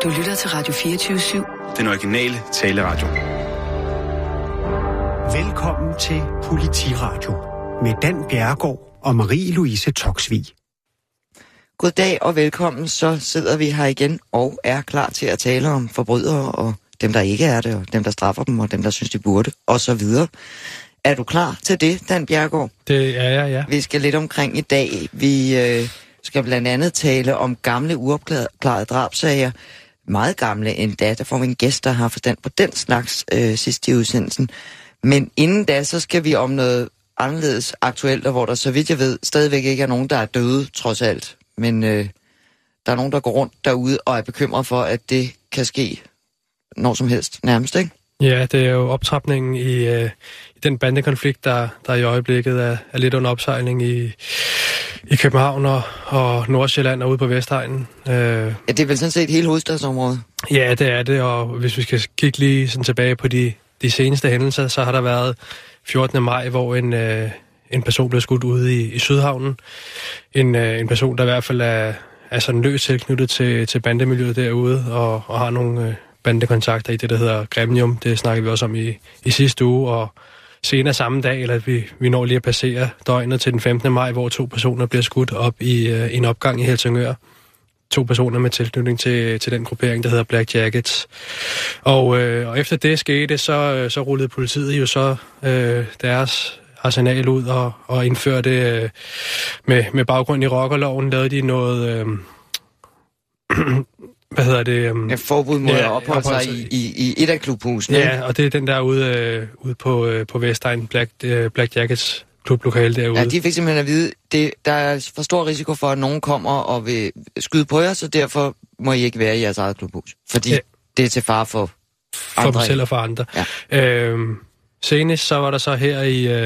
Du lytter til Radio 24/7. Den originale taleradio. Velkommen til Politiradio med Dan Bjerregaard og Marie-Louise Toksvig. Goddag og velkommen, så sidder vi her igen og er klar til at tale om forbrydere og dem, der ikke er det, og dem, der straffer dem, og dem, der synes, de burde, og så videre. Er du klar til det, Dan Bjerregaard? Det er jeg, ja. Vi skal lidt omkring i dag. Vi skal blandt andet tale om gamle, uopklarede drabsager. Meget gamle endda. Der får vi en gæst, der har forstand på den slags sidst i udsendelsen. Men inden da, så skal vi om noget anderledes aktuelt, og hvor der, så vidt jeg ved, stadigvæk ikke er nogen, der er døde, trods alt. Men der er nogen, der går rundt derude og er bekymret for, at det kan ske når som helst, nærmest, ikke? Ja, det er jo optrapningen i den bandekonflikt, der i øjeblikket er lidt under opsejling i København og Nordsjælland og ude på Vestegnen. Ja, det er vel sådan set hele hovedstadsområdet? Ja, det er det, og hvis vi skal kigge lige sådan tilbage på de seneste hændelser, så har der været 14. maj, hvor en person blev skudt ude i Sydhavnen. En person, der i hvert fald er sådan løst tilknyttet til bandemiljøet derude, og har nogle bandekontakter i det, der hedder Gremium. Det snakkede vi også om i sidste uge, og senere samme dag, eller vi når lige at passere døgnet til den 15. maj, hvor 2 personer bliver skudt op i en opgang i Helsingør. 2 personer med tilknytning til den gruppering, der hedder Black Jackets. Og efter det skete, så rullede politiet jo så deres arsenal ud og indførte med baggrund i rockerloven, lavede de noget hvad hedder det? Forbud mod at opholde sig i et af klubhusene. Ja, og det er den der ude på Vestegn, Black Jackets klublokale derude. Ja, de fik simpelthen at vide, der er for stor risiko for, at nogen kommer og vil skyde på jer, så derfor må I ikke være i jeres eget klubhus. Fordi det er til fare for andre. For dem selv og for andre. Ja. Senest så var der så her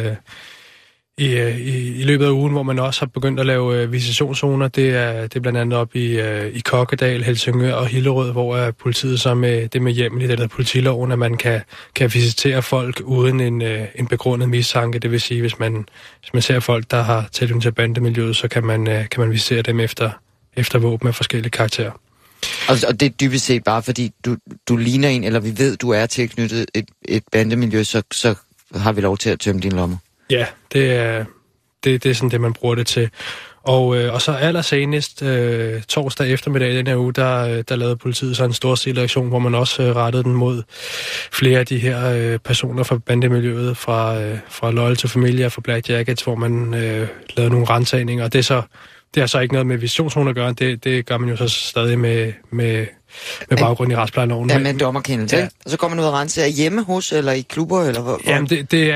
i løbet af ugen, hvor man også har begyndt at lave visitationszoner. Det er blandt andet op i Kokkedal, Helsingør og Hillerød, hvor politiet så med hjemmel i det der politiloven, at man kan visitere folk uden en begrundet mistanke. Det vil sige, hvis man ser folk, der har tilknytning til bandemiljøet, så kan man visitere dem efter våben af forskellige karakterer. Og det er dybest set bare, fordi du ligner en, eller vi ved, du er tilknyttet et bandemiljø, så har vi lov til at tømme dine lommer. Ja, det er sådan det, man bruger det til. Og så allersenest torsdag eftermiddag i den her uge, der lavede politiet så en stor stilreaktion, hvor man også rettede den mod flere af de her personer fra bandemiljøet, fra Loyal to Familia og fra Black Jackets, hvor man lavede nogle ransagninger. Og det har så ikke noget med visitationszoner at gøre, det gør man jo så stadig med baggrund i retsplejeloven. Ja, med en dommerkendelse, ja. Og så kommer man ud og renser hjemme hos, eller i klubber, eller hvor? Jamen,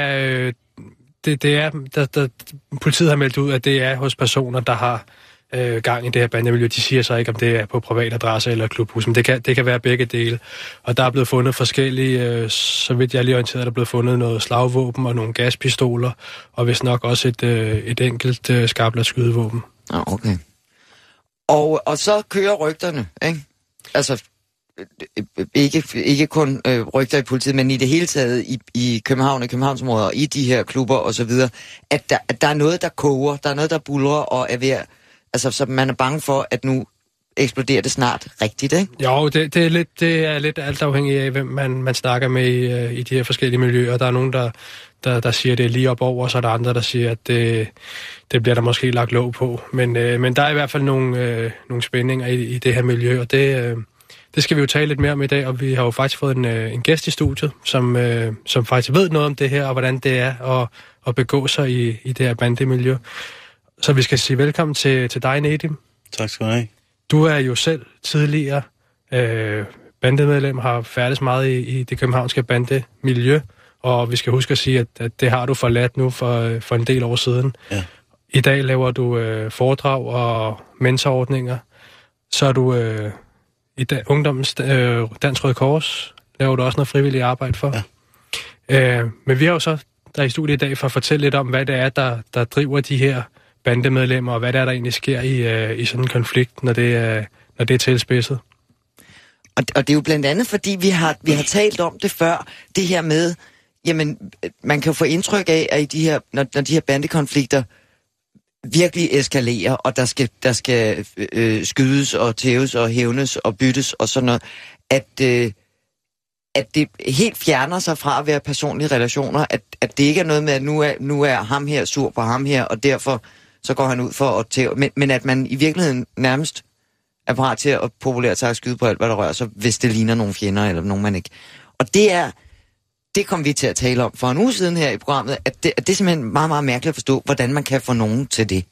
det er politiet har meldt ud, at det er hos personer, der har gang i det her bandemiljø. De siger så ikke, om det er på privat adresse eller klubhus, men det kan være begge dele. Og der er blevet fundet forskellige, så vidt jeg lige orienteret, der er blevet fundet noget slagvåben og nogle gaspistoler, og vist nok også et enkelt skarpladt skydevåben. Ah, okay. Og så kører rygterne, ikke? Altså, ikke kun rygter i politiet, men i det hele taget i København og Københavnsområdet og i de her klubber og så videre, at der er noget, der koger, der er noget, der buldrer og er ved, altså så man er bange for, at nu eksploderer det snart rigtigt, ikke? Jo, det er lidt alt afhængigt af, hvem man snakker med i de her forskellige miljøer. Der er nogen, der siger, det er lige op over, og så er der andre, der siger, at det bliver der måske lagt låg på. Men der er i hvert fald nogle spændinger i det her miljø, og det skal vi jo tale lidt mere om i dag, og vi har jo faktisk fået en gæst i studiet, som faktisk ved noget om det her, og hvordan det er at begå sig i det her bandemiljø. Så vi skal sige velkommen til dig, Nedim. Tak skal du have. Du er jo selv tidligere bandemedlem, har færdes meget i det københavnske bandemiljø, og vi skal huske at sige, at det har du forladt nu for en del år siden. Ja. I dag laver du foredrag og mentorordninger. Så er du i Ungdommens Dansk Røde Kors, laver du også noget frivilligt arbejde for. Ja. Men vi har jo så der i studiet i dag for at fortælle lidt om, hvad det er, der driver de her bandemedlemmer, og hvad det er, der egentlig sker i sådan en konflikt, når det er tilspidset. Og det er jo blandt andet, fordi vi har talt om det før, det her med, jamen, man kan jo få indtryk af, at når de her bandekonflikter virkelig eskalerer, og der skal skydes og tæves og hævnes og byttes og sådan noget, at det helt fjerner sig fra at være personlige relationer, at det ikke er noget med, at nu er ham her sur på ham her, og derfor så går han ud for at tæve, men at man i virkeligheden nærmest er parat til at populært sagt skyde på alt, hvad der rører sig, hvis det ligner nogle fjender eller nogen, man ikke. Og det kom vi til at tale om for en uge siden her i programmet, at det er simpelthen meget, meget mærkeligt at forstå, hvordan man kan få nogen til det.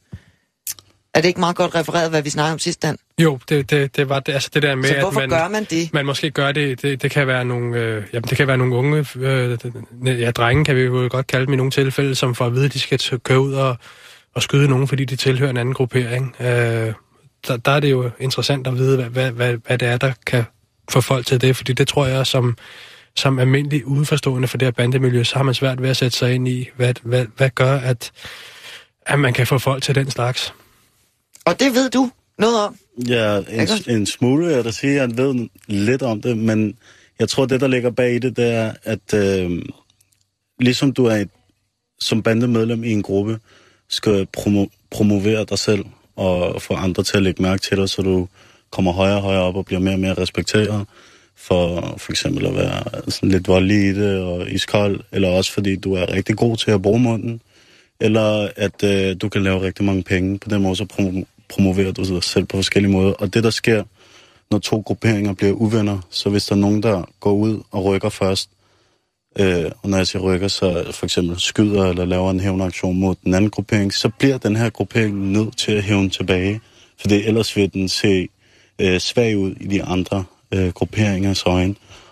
Er det ikke meget godt refereret, hvad vi snakkede om sidst, Dan? Jo, det var det, altså det der med, så hvorfor gør man det? Man måske gør det, det kan være nogle, det kan være nogle unge, drenge kan vi jo godt kalde dem i nogle tilfælde, som får at vide, at de skal køre ud og skyde nogen, fordi de tilhører en anden gruppering. Der er det jo interessant at vide, hvad det er, der kan få folk til det, fordi det tror jeg, som almindelig udenforstående for det her bandemiljø, så har man svært ved at sætte sig ind i, hvad gør, at man kan få folk til den slags. Og det ved du noget om? Ja, en smule, jeg vil sige, jeg ved lidt om det, men jeg tror, det, der ligger bag det, det er, at ligesom du er som bandemedlem i en gruppe, skal promovere dig selv og få andre til at lægge mærke til dig, så du kommer højere og højere op og bliver mere og mere respekteret for eksempel at være sådan lidt voldelig i det og iskold, eller også fordi du er rigtig god til at bruge munden, eller at du kan lave rigtig mange penge. På den måde så promoverer du dig selv på forskellige måder. Og det, der sker, når to grupperinger bliver uvenner, så hvis der er nogen, der går ud og rykker først, og når jeg siger rykker, så for eksempel skyder eller laver en hævnaktion mod den anden gruppering, så bliver den her gruppering nødt til at hævne tilbage, for ellers vil den se svag ud i de andre grupperingers øjne,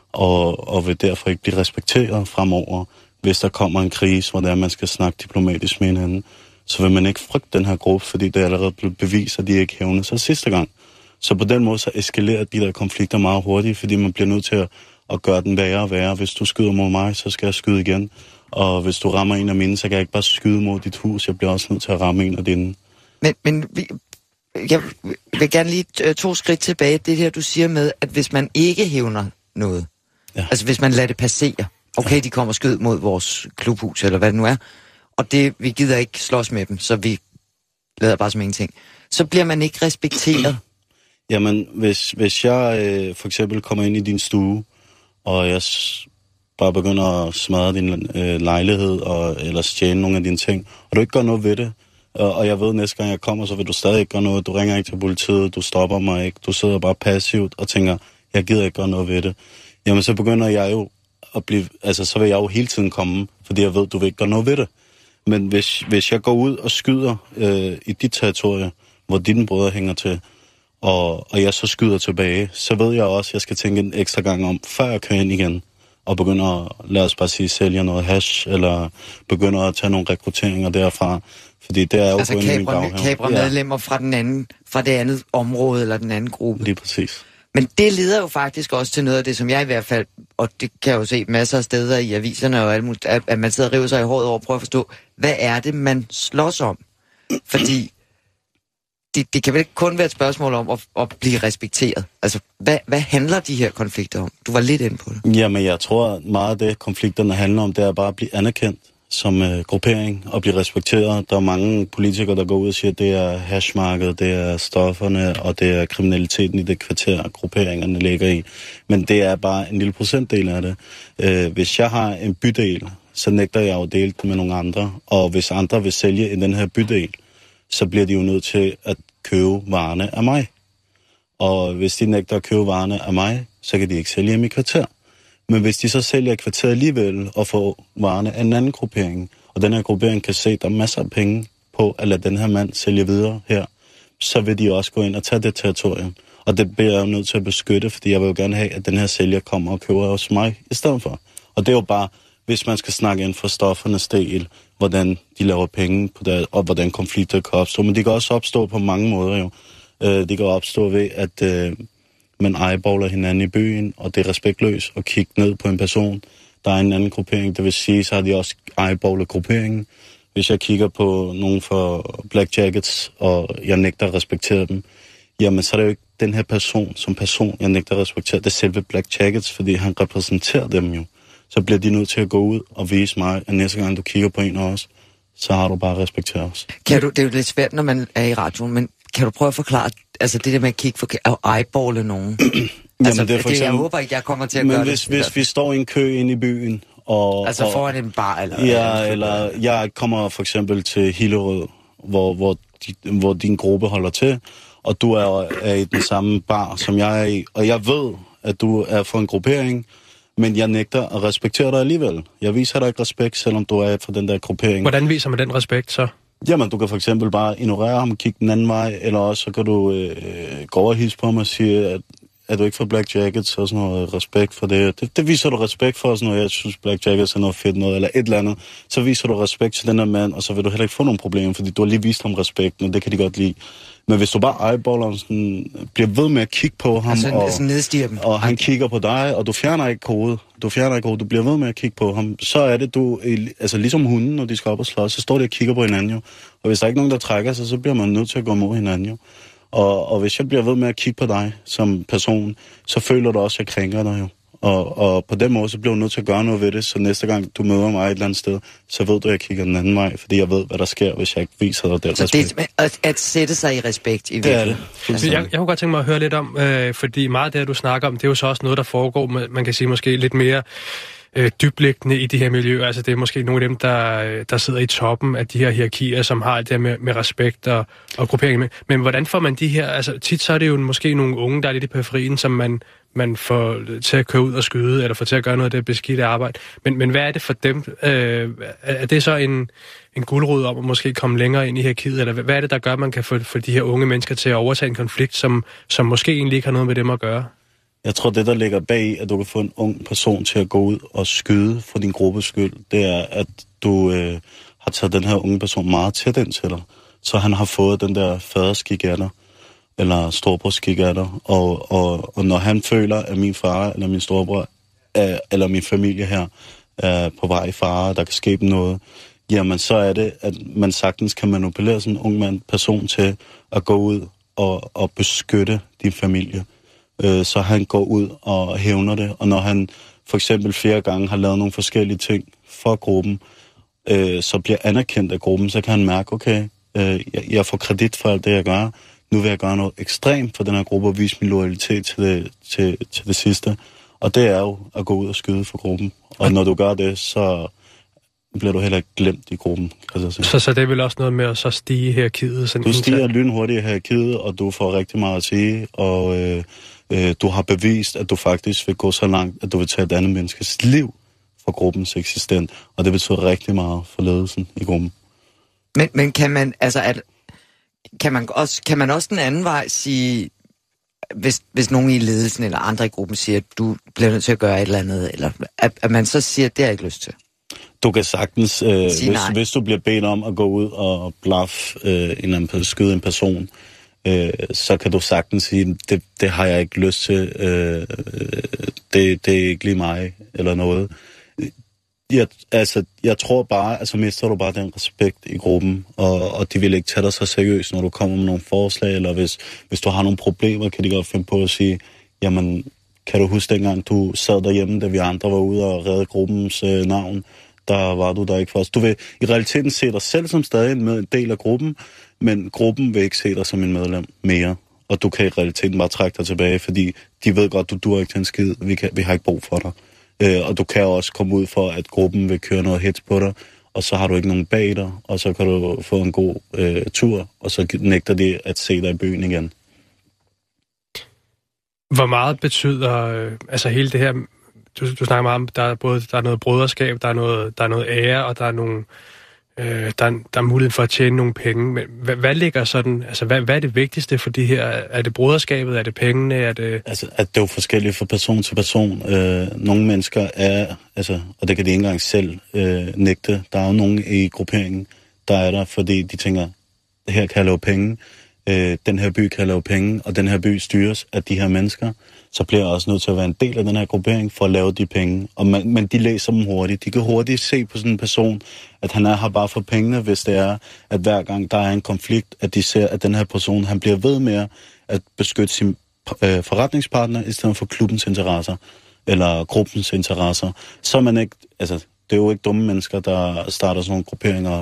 og vil derfor ikke blive respekteret fremover, hvis der kommer en krise, hvor det er, man skal snakke diplomatisk med hinanden. Så vil man ikke frygte den her gruppe, fordi det er allerede blevet bevist, at de ikke hævner sig sidste gang. Så på den måde så eskalerer de der konflikter meget hurtigt, fordi man bliver nødt til at gøre den værre og værre. Hvis du skyder mod mig, så skal jeg skyde igen. Og hvis du rammer en af mine, så kan jeg ikke bare skyde mod dit hus. Jeg bliver også nødt til at ramme en af dine. Men jeg vil gerne lige 2 skridt tilbage. Det her, du siger med, at hvis man ikke hævner noget, altså hvis man lader det passere, okay, de kommer skyd mod vores klubhus, eller hvad det nu er, og vi gider ikke slås med dem, så vi lader bare som ingenting, så bliver man ikke respekteret. Jamen, hvis jeg for eksempel kommer ind i din stue, og jeg bare begynder at smadre din lejlighed, eller stjæle nogle af dine ting, og du ikke gør noget ved det, og jeg ved, næste gang jeg kommer, så vil du stadig ikke gøre noget, du ringer ikke til politiet, du stopper mig ikke, du sidder bare passivt og tænker, jeg gider ikke gøre noget ved det, jamen så begynder jeg jo at blive, altså så vil jeg jo hele tiden komme, fordi jeg ved, du vil ikke gøre noget ved det. Men hvis jeg går ud og skyder i dit territorie, hvor dine brødre hænger til, og jeg så skyder tilbage, så ved jeg også, at jeg skal tænke en ekstra gang om, før jeg kører ind igen, og begynder at, lad os bare sige, sælge noget hash, eller begynder at tage nogle rekrutteringer derfra, fordi det er jo altså på en baghave. Kapre medlemmer fra det andet område, eller den anden gruppe. Lige præcis. Men det leder jo faktisk også til noget af det, som jeg i hvert fald, og det kan jeg jo se masser af steder i aviserne og alt muligt, at man sidder og river sig i håret over og prøver at forstå, hvad er det, man slås om? Fordi det kan vel ikke kun være et spørgsmål om at blive respekteret. Altså, hvad handler de her konflikter om? Du var lidt inde på det. Jamen, jeg tror meget af det, konflikterne handler om, det er bare at blive anerkendt som gruppering og blive respekteret. Der er mange politikere, der går ud og siger, at det er hashmarkedet, det er stofferne, og det er kriminaliteten i det kvarter, grupperingerne ligger i. Men det er bare en lille procentdel af det. Hvis jeg har en bydel, så nægter jeg jo at dele den med nogle andre. Og hvis andre vil sælge i den her bydel, så bliver de jo nødt til at købe varerne af mig. Og hvis de nægter at købe varerne af mig, så kan de ikke sælge i mit kvarter. Men hvis de så sælger i kvarteret alligevel og får varerne af en anden gruppering, og den her gruppering kan se, at der er masser af penge på at lade den her mand sælge videre her, så vil de også gå ind og tage det territorium. Og det bliver jeg jo nødt til at beskytte, fordi jeg vil jo gerne have, at den her sælger kommer og køber hos mig i stedet for. Og det er jo bare, hvis man skal snakke inden for stoffernes del, hvordan de laver penge på det, og hvordan konflikter kan opstå. Men de kan også opstå på mange måder jo. De kan opstå ved, at man eyeballer hinanden i byen, og det er respektløst at kigge ned på en person. Der er en anden gruppering, det vil sige, så har de også eyeballet grupperingen. Hvis jeg kigger på nogen for Black Jackets, og jeg nægter at respektere dem, jamen så er det jo ikke den her person som person, jeg nægter at respektere. Det er selve Black Jackets, fordi han repræsenterer dem jo. Så bliver de nødt til at gå ud og vise mig, at næste gang du kigger på en af os, så har du bare at respektere os. Det er jo lidt svært, når man er i radioen, men kan du prøve at forklare, altså det der med at kigge for og eyeballe nogen? Altså, det er for eksempel, jeg håber ikke, jeg kommer til at gøre det. Men hvis vi står i en kø inde i byen, altså foran en bar, eller... Ja, eller jeg kommer for eksempel til Hillerød, hvor din gruppe holder til, og du er i den samme bar, som jeg er i, og jeg ved, at du er for en gruppering, men jeg nægter at respektere dig alligevel. Jeg viser dig ikke respekt, selvom du er for den der gruppering. Hvordan viser man den respekt så? Jamen, du kan for eksempel bare ignorere ham og kigge den anden vej, eller også så kan du gå over og hilse på mig og sige, at du ikke får Black Jackets og sådan noget respekt for det. Det viser du respekt for, sådan noget, jeg synes Black Jackets er noget fedt noget, eller et eller andet. Så viser du respekt til den der mand, og så vil du heller ikke få nogen problemer, fordi du har lige vist ham respekt, og det kan de godt lide. Men hvis du bare eyeballer sådan, bliver ved med at kigge på ham, og han kigger på dig, og du fjerner ikke hovedet, du bliver ved med at kigge på ham, så er det du, altså ligesom hunden, når de skal op og slås, så står de og kigger på hinanden jo. Og hvis der er ikke nogen, der trækker sig, så bliver man nødt til at gå mod hinanden jo. Og hvis jeg bliver ved med at kigge på dig som person, så føler du også, at jeg krænker dig jo. Og på den måde, så bliver du nødt til at gøre noget ved det, så næste gang du møder mig et eller andet sted, så ved du, at jeg kigger den anden vej, fordi jeg ved, hvad der sker, hvis jeg ikke viser dig den respekt. Så det er at sætte sig i respekt i virkeligheden. Altså, jeg kunne godt tænke mig at høre lidt om, fordi meget af det, du snakker om, det er jo så også noget, der foregår, man kan sige måske lidt mere dybliggende i de her miljøer. Altså det er måske nogle af dem, der sidder i toppen af de her hierarkier, som har det der med respekt og gruppering med. Men hvordan får man de her, altså tit så er det jo måske nogle unge, der er lidt i periferien, som man får til at køre ud og skyde, eller får til at gøre noget af det beskidte arbejde. Men hvad er det for dem? Er det så en guldrod om at måske komme længere ind i hierarkiet, eller hvad er det, der gør, at man kan få de her unge mennesker til at overtage en konflikt, som måske egentlig ikke har noget med dem at gøre? Jeg tror, det der ligger bag, at du kan få en ung person til at gå ud og skyde for din gruppes skyld, det er, at du har taget den her unge person meget tæt ind til dig. Så han har fået den der faderskik af dig, eller storebrorskik af dig. Og når han føler, at min far eller min storebror, eller min familie her, er på vej i fare, der kan ske noget, jamen så er det, at man sagtens kan manipulere sådan en ung person til at gå ud og beskytte din familie. Så han går ud og hævner det, og når han for eksempel flere gange har lavet nogle forskellige ting for gruppen, så bliver anerkendt af gruppen, så kan han mærke, okay, jeg får kredit for alt det, jeg gør. Nu vil jeg gøre noget ekstremt for den her gruppe og vise min loyalitet til det sidste. Og det er jo at gå ud og skyde for gruppen. Og når du gør det, så bliver du heller ikke glemt i gruppen. Så det er vel også noget med at så stige hierarkiet? Du stiger lynhurtigt i hierarkiet, og du får rigtig meget at sige, og du har bevist, at du faktisk vil gå så langt, at du vil tage et andet menneskes liv for gruppens eksistens, og det betyder rigtig meget for ledelsen i gruppen. Men kan man, altså, kan man også den anden vej sige, hvis nogen i ledelsen eller andre i gruppen siger, at du bliver nødt til at gøre et eller andet, eller at man så siger, at det har jeg ikke lyst til? Du kan sagtens, hvis du bliver bedt om at gå ud og skyde en person, så kan du sagtens sige, det har jeg ikke lyst til, det er ikke lige mig, eller noget. Jeg tror bare, altså mister du bare den respekt i gruppen, og de vil ikke tage dig så seriøst, når du kommer med nogle forslag, eller hvis du har nogle problemer, kan de godt finde på at sige, jamen, kan du huske dengang, du sad derhjemme, da vi andre var ude og redde gruppens navn, der var du der ikke først. Du vil i realiteten se dig selv som stadig en del af gruppen, men gruppen vil ikke se dig som en medlem mere. Og du kan i realiteten bare trække dig tilbage, fordi de ved godt, du duer ikke til en skid. Vi har ikke brug for dig. Og du kan også komme ud for, at gruppen vil køre noget hits på dig, og så har du ikke nogen bag dig, og så kan du få en god tur, og så nægter de at se dig i byen igen. Hvor meget betyder altså hele det her? Du snakker meget om, der er noget broderskab, der er noget ære, og der er nogle der er mulighed for at tjene nogle penge. Men hvad ligger sådan, altså hvad er det vigtigste for de her? Er det broderskabet? Er det pengene? Er det... Altså, at det er jo forskelligt fra person til person. Nogle mennesker er, altså, og det kan de ikke engang selv nægte. Der er jo nogen i grupperingen, der er der, fordi de tænker, her kan jeg lave penge, den her by kan jeg lave penge, og den her by styres af de her mennesker. Så bliver jeg også nødt til at være en del af den her gruppering for at lave de penge. Men de læser dem hurtigt. De kan hurtigt se på sådan en person, at han er her bare for pengene, hvis det er, at hver gang der er en konflikt, at de ser, at den her person, han bliver ved med at beskytte sin forretningspartner, i stedet for klubbens interesser, eller gruppens interesser. Så er man ikke, altså, det er jo ikke dumme mennesker, der starter sådan nogle grupperinger op.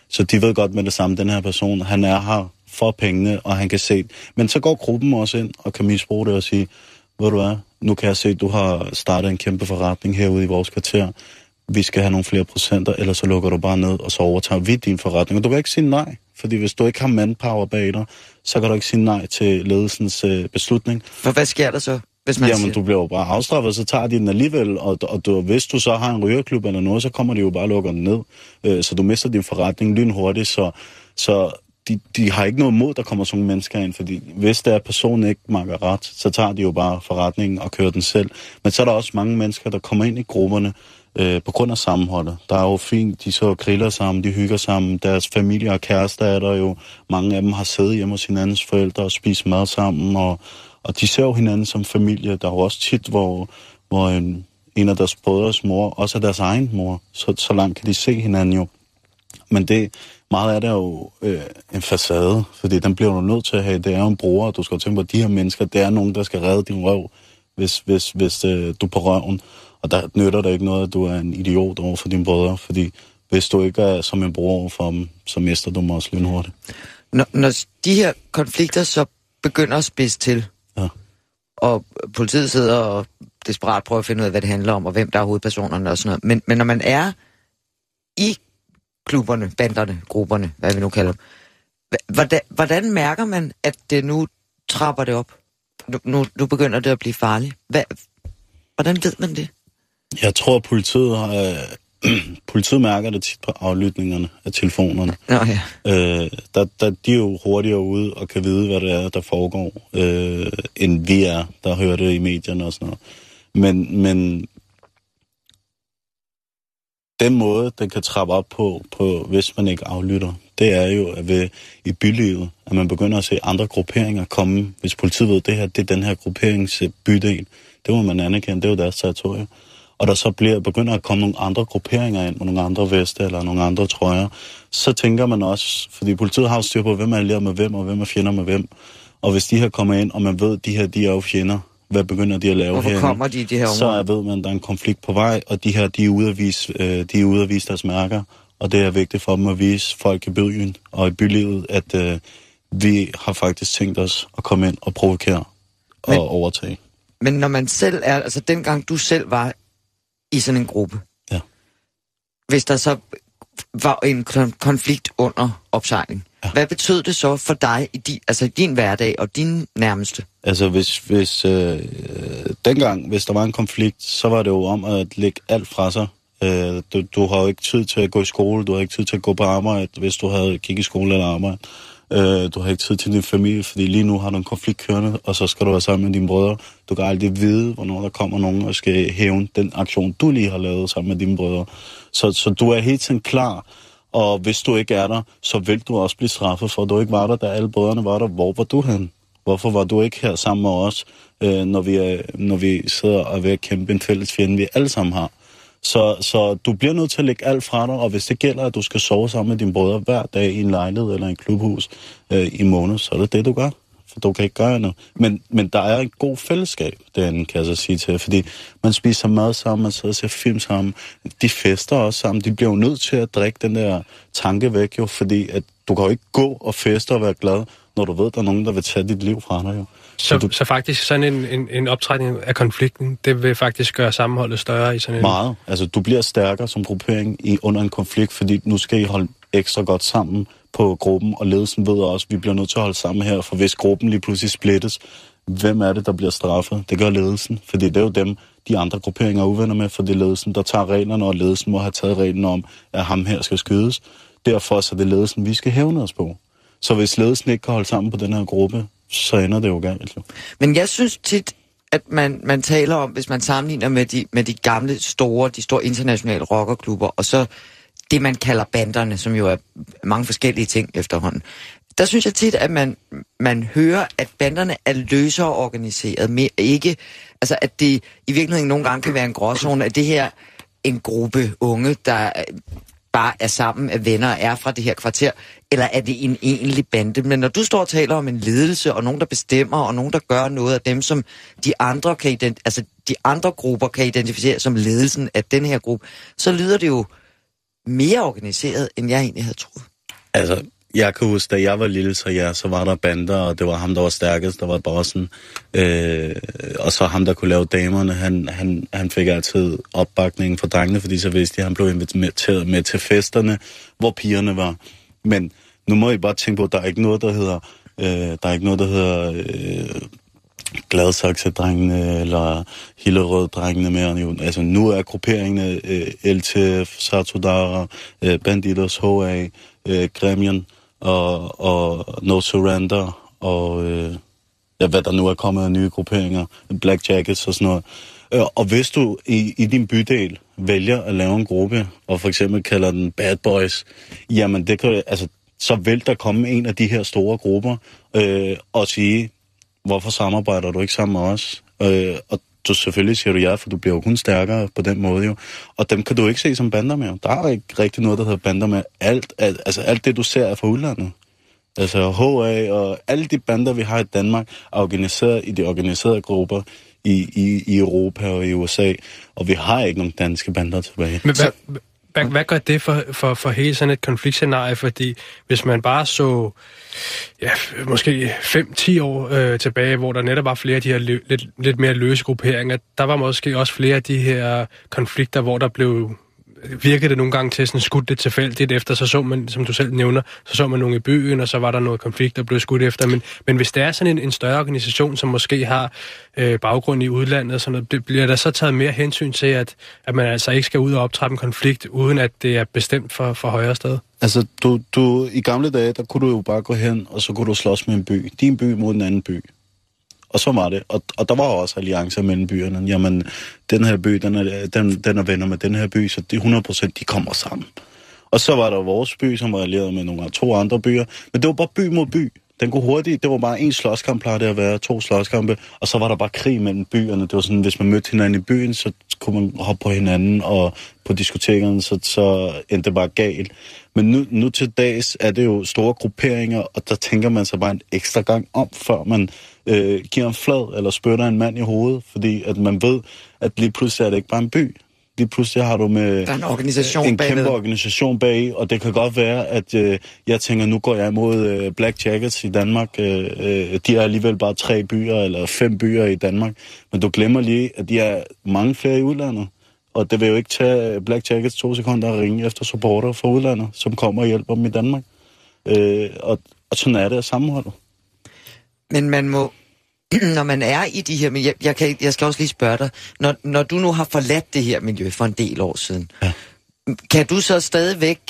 Så de ved godt med det samme, den her person, han er her for pengene, og han kan se. Men så går gruppen også ind og kan misbruge det og sige, ved du hvad, nu kan jeg se, at du har startet en kæmpe forretning herude i vores kvarter. Vi skal have nogle flere procenter, eller så lukker du bare ned, og så overtager vi din forretning. Og du kan ikke sige nej, fordi hvis du ikke har manpower bag dig, så kan du ikke sige nej til ledelsens beslutning. For hvad sker der så, hvis man Jamen, du bliver jo bare afstraffet, så tager de den alligevel, og hvis du så har en rygerklub eller noget, så kommer de jo bare og lukker den ned. Så du mister din forretning lynhurtigt, så de har ikke noget mod, der kommer sådan mennesker ind, fordi hvis der er personen ikke makker ret, så tager de jo bare forretningen og kører den selv. Men så er der også mange mennesker, der kommer ind i grupperne på grund af sammenholdet. Der er jo fint, de så griller sammen, de hygger sammen, deres familie og kærester er der jo. Mange af dem har siddet hjemme hos hinandens forældre og spist mad sammen, og de ser jo hinanden som familie. Der er jo også tit, hvor en af deres brødres mor også er deres egen mor, så langt kan de se hinanden jo. Men meget af det er jo en facade, fordi den bliver du nødt til at have. Det er jo en bror, og du skal tænke på, at de her mennesker, det er nogen, der skal redde din røv, hvis du er på røven. Og der nytter det ikke noget, at du er en idiot over for dine brødre, fordi hvis du ikke er som en bror over for dem, så mister du dem også lynhurtigt. Når de her konflikter så begynder at spidse til, ja. Og politiet sidder og desperat prøver at finde ud af, hvad det handler om, og hvem der er hovedpersonerne og sådan noget. Men når man er i klubberne, banderne, grupperne, hvad vi nu kalder dem, hvordan mærker man, at det nu trapper det op? Nu begynder det at blive farligt. Hvordan ved man det? Jeg tror, at politiet mærker det tit på aflytningerne af telefonerne. Nå, ja. De er jo hurtigere ude og kan vide, hvad det er, der foregår, end vi er, der hører det i medierne og sådan noget. Men den måde, den kan trappe op på, hvis man ikke aflytter, det er jo at i bylivet, at man begynder at se andre grupperinger komme. Hvis politiet ved, det her, det er den her grupperings bydel, det må man anerkende, det er jo deres territorium. Og der så begynder at komme nogle andre grupperinger ind, med nogle andre veste eller nogle andre trøjer, så tænker man også, fordi politiet har jo styr på, hvem er allieret med hvem, og hvem er fjender med hvem. Og hvis de her kommer ind, og man ved, at de her, de er jo fjender, hvad begynder de at lave herinde? Hvorfor kommer de her områder? Så ved man, at der er en konflikt på vej, og de her, de er ude at vise deres mærker, og det er vigtigt for dem at vise folk i byen og i bylivet, at vi har faktisk tænkt os at komme ind og provokere og overtage. Men når man selv er, altså dengang du selv var i sådan en gruppe, ja. Hvis der så var en konflikt under opsejling, ja. Hvad betød det så for dig i din hverdag og din nærmeste? Altså hvis dengang, hvis der var en konflikt, så var det jo om at lægge alt fra sig. Du har jo ikke tid til at gå i skole, du har ikke tid til at gå på arbejde, hvis du havde gik i skole eller arbejde. Du har ikke tid til din familie, fordi lige nu har du en konflikt kørende, og så skal du være sammen med dine brødre. Du kan aldrig vide, hvornår der kommer nogen og skal hævne den aktion, du lige har lavet sammen med dine brødre. Så du er helt tiden klar, og hvis du ikke er der, så vil du også blive straffet for, at du ikke var der, da alle brødrene var der. Hvor var du hen? Hvorfor var du ikke her sammen med os, når vi sidder og er ved at kæmpe en fælles fjende, vi alle sammen har? Så du bliver nødt til at lægge alt fra dig, og hvis det gælder, at du skal sove sammen med dine brødre hver dag i en lejlighed eller en klubhus i måned, så er det du gør. For du kan ikke gøre noget. Men der er et god fællesskab, derinde, kan jeg så sige til, fordi man spiser mad sammen, man sidder og ser film sammen, de fester også sammen, de bliver jo nødt til at drikke den der tanke væk, jo, fordi at du kan jo ikke gå og feste og være glad, når du ved, at der er nogen, der vil tage dit liv fra dig, jo. Så faktisk sådan en optrædning af konflikten, det vil faktisk gøre sammenholdet større i sådan en... Meget. Altså, du bliver stærkere som gruppering under en konflikt, fordi nu skal I holde ekstra godt sammen på gruppen, og ledelsen ved også, at vi bliver nødt til at holde sammen her, for hvis gruppen lige pludselig splittes, hvem er det, der bliver straffet? Det gør ledelsen, fordi det er jo dem, de andre grupperinger er uvenner med, for det er ledelsen, der tager reglerne, og ledelsen må have taget reglen om, at ham her skal skydes. Derfor så er det ledelsen, vi skal hævne os på. Så hvis ledelsen ikke kan holde sammen på den her gruppe, så ender det jo galt. Men jeg synes tit, at man taler om, hvis man sammenligner med de gamle store internationale rockerklubber, og så det, man kalder banderne, som jo er mange forskellige ting efterhånden. Der synes jeg tit, at man hører, at banderne er løsere organiseret, med ikke, altså at det i virkeligheden nogle gange kan være en gråzone, at det her en gruppe unge, der bare er sammen af venner og er fra det her kvarter, eller er det en egentlig bande? Men når du står og taler om en ledelse, og nogen, der bestemmer, og nogen, der gør noget af dem, som de andre de andre grupper kan identificere som ledelsen af den her gruppe, så lyder det jo mere organiseret, end jeg egentlig havde troet. Altså, jeg kan huske, da jeg var lille, så var der bander, og det var ham, der var stærkest, der var bossen. Og så ham, der kunne lave damerne, han fik altid opbakningen fra drengene, fordi så vidste jeg, at han blev inviteret med til festerne, hvor pigerne var. Men nu må I bare tænke på, at der er ikke noget, der hedder Gladsaxe-drengene eller Hillerød-drengene mere. Altså, nu er grupperingene LTF, Satudara, Bandidos, HA, Gremien og No Surrender og hvad der nu er kommet af nye grupperinger, Black Jackets og sådan noget. Og hvis du i din bydel vælger at lave en gruppe, og for eksempel kalder den Bad Boys, jamen det kan, altså, så vil der komme en af de her store grupper og sige, hvorfor samarbejder du ikke sammen med os? Og du selvfølgelig siger du ja, for du bliver jo kun stærkere på den måde jo. Og dem kan du ikke se som bander med. Der er ikke rigtig noget, der hedder bander med. Alt det, du ser, er fra udlandet. Altså HA og alle de bander, vi har i Danmark, er organiseret i de organiserede grupper i Europa og i USA. Og vi har ikke nogen danske bander tilbage. Men hvad gør det for hele sådan et konfliktscenarie? Fordi hvis man bare så måske 5-10 år tilbage, hvor der netop var flere af de her lidt mere løse grupperinger, der var måske også flere af de her konflikter, hvor der virkede det nogle gange til sådan skudt lidt tilfældigt efter, så man, som du selv nævner, så man nogle i byen, og så var der noget konflikt, der blev skudt efter. Men hvis der er sådan en større organisation, som måske har baggrund i udlandet og sådan noget, bliver der så taget mere hensyn til, at man altså ikke skal ud og optrappe en konflikt, uden at det er bestemt for højere sted? Altså, du i gamle dage, der kunne du jo bare gå hen, og så kunne du slås med en by. Din by mod en anden by. Og så var det. Og der var også alliancer mellem byerne. Jamen, den her by, den er venner med den her by, så de 100% de kommer sammen. Og så var der vores by, som var allieret med nogle 2 andre byer. Men det var bare by mod by. Den kunne hurtigt. Det var bare en slåskamp, plejede det at være 2 slåskampe. Og så var der bare krig mellem byerne. Det var sådan, hvis man mødte hinanden i byen, så kunne man hoppe på hinanden. Og på diskotekerne, så endte det bare galt. Men nu til dags er det jo store grupperinger, og der tænker man sig bare en ekstra gang om, før man giver en flad eller spytter en mand i hovedet. Fordi at man ved, at lige pludselig er det ikke bare en by. Lige pludselig har du med der er en organisation en kæmpe organisation bag, og det kan godt være, at jeg tænker, nu går jeg imod Black Jackets i Danmark. De er alligevel bare 3 byer eller 5 byer i Danmark. Men du glemmer lige, at de er mange flere i udlandet. Og det vil jo ikke tage Black Jackets 2 sekunder at ringe efter supporter fra udlandet, som kommer og hjælper dem i Danmark. Og sådan er det at sammenholde. Men man må, når man er i de her miljø, jeg skal også lige spørge dig, når du nu har forladt det her miljø for en del år siden, kan du så stadigvæk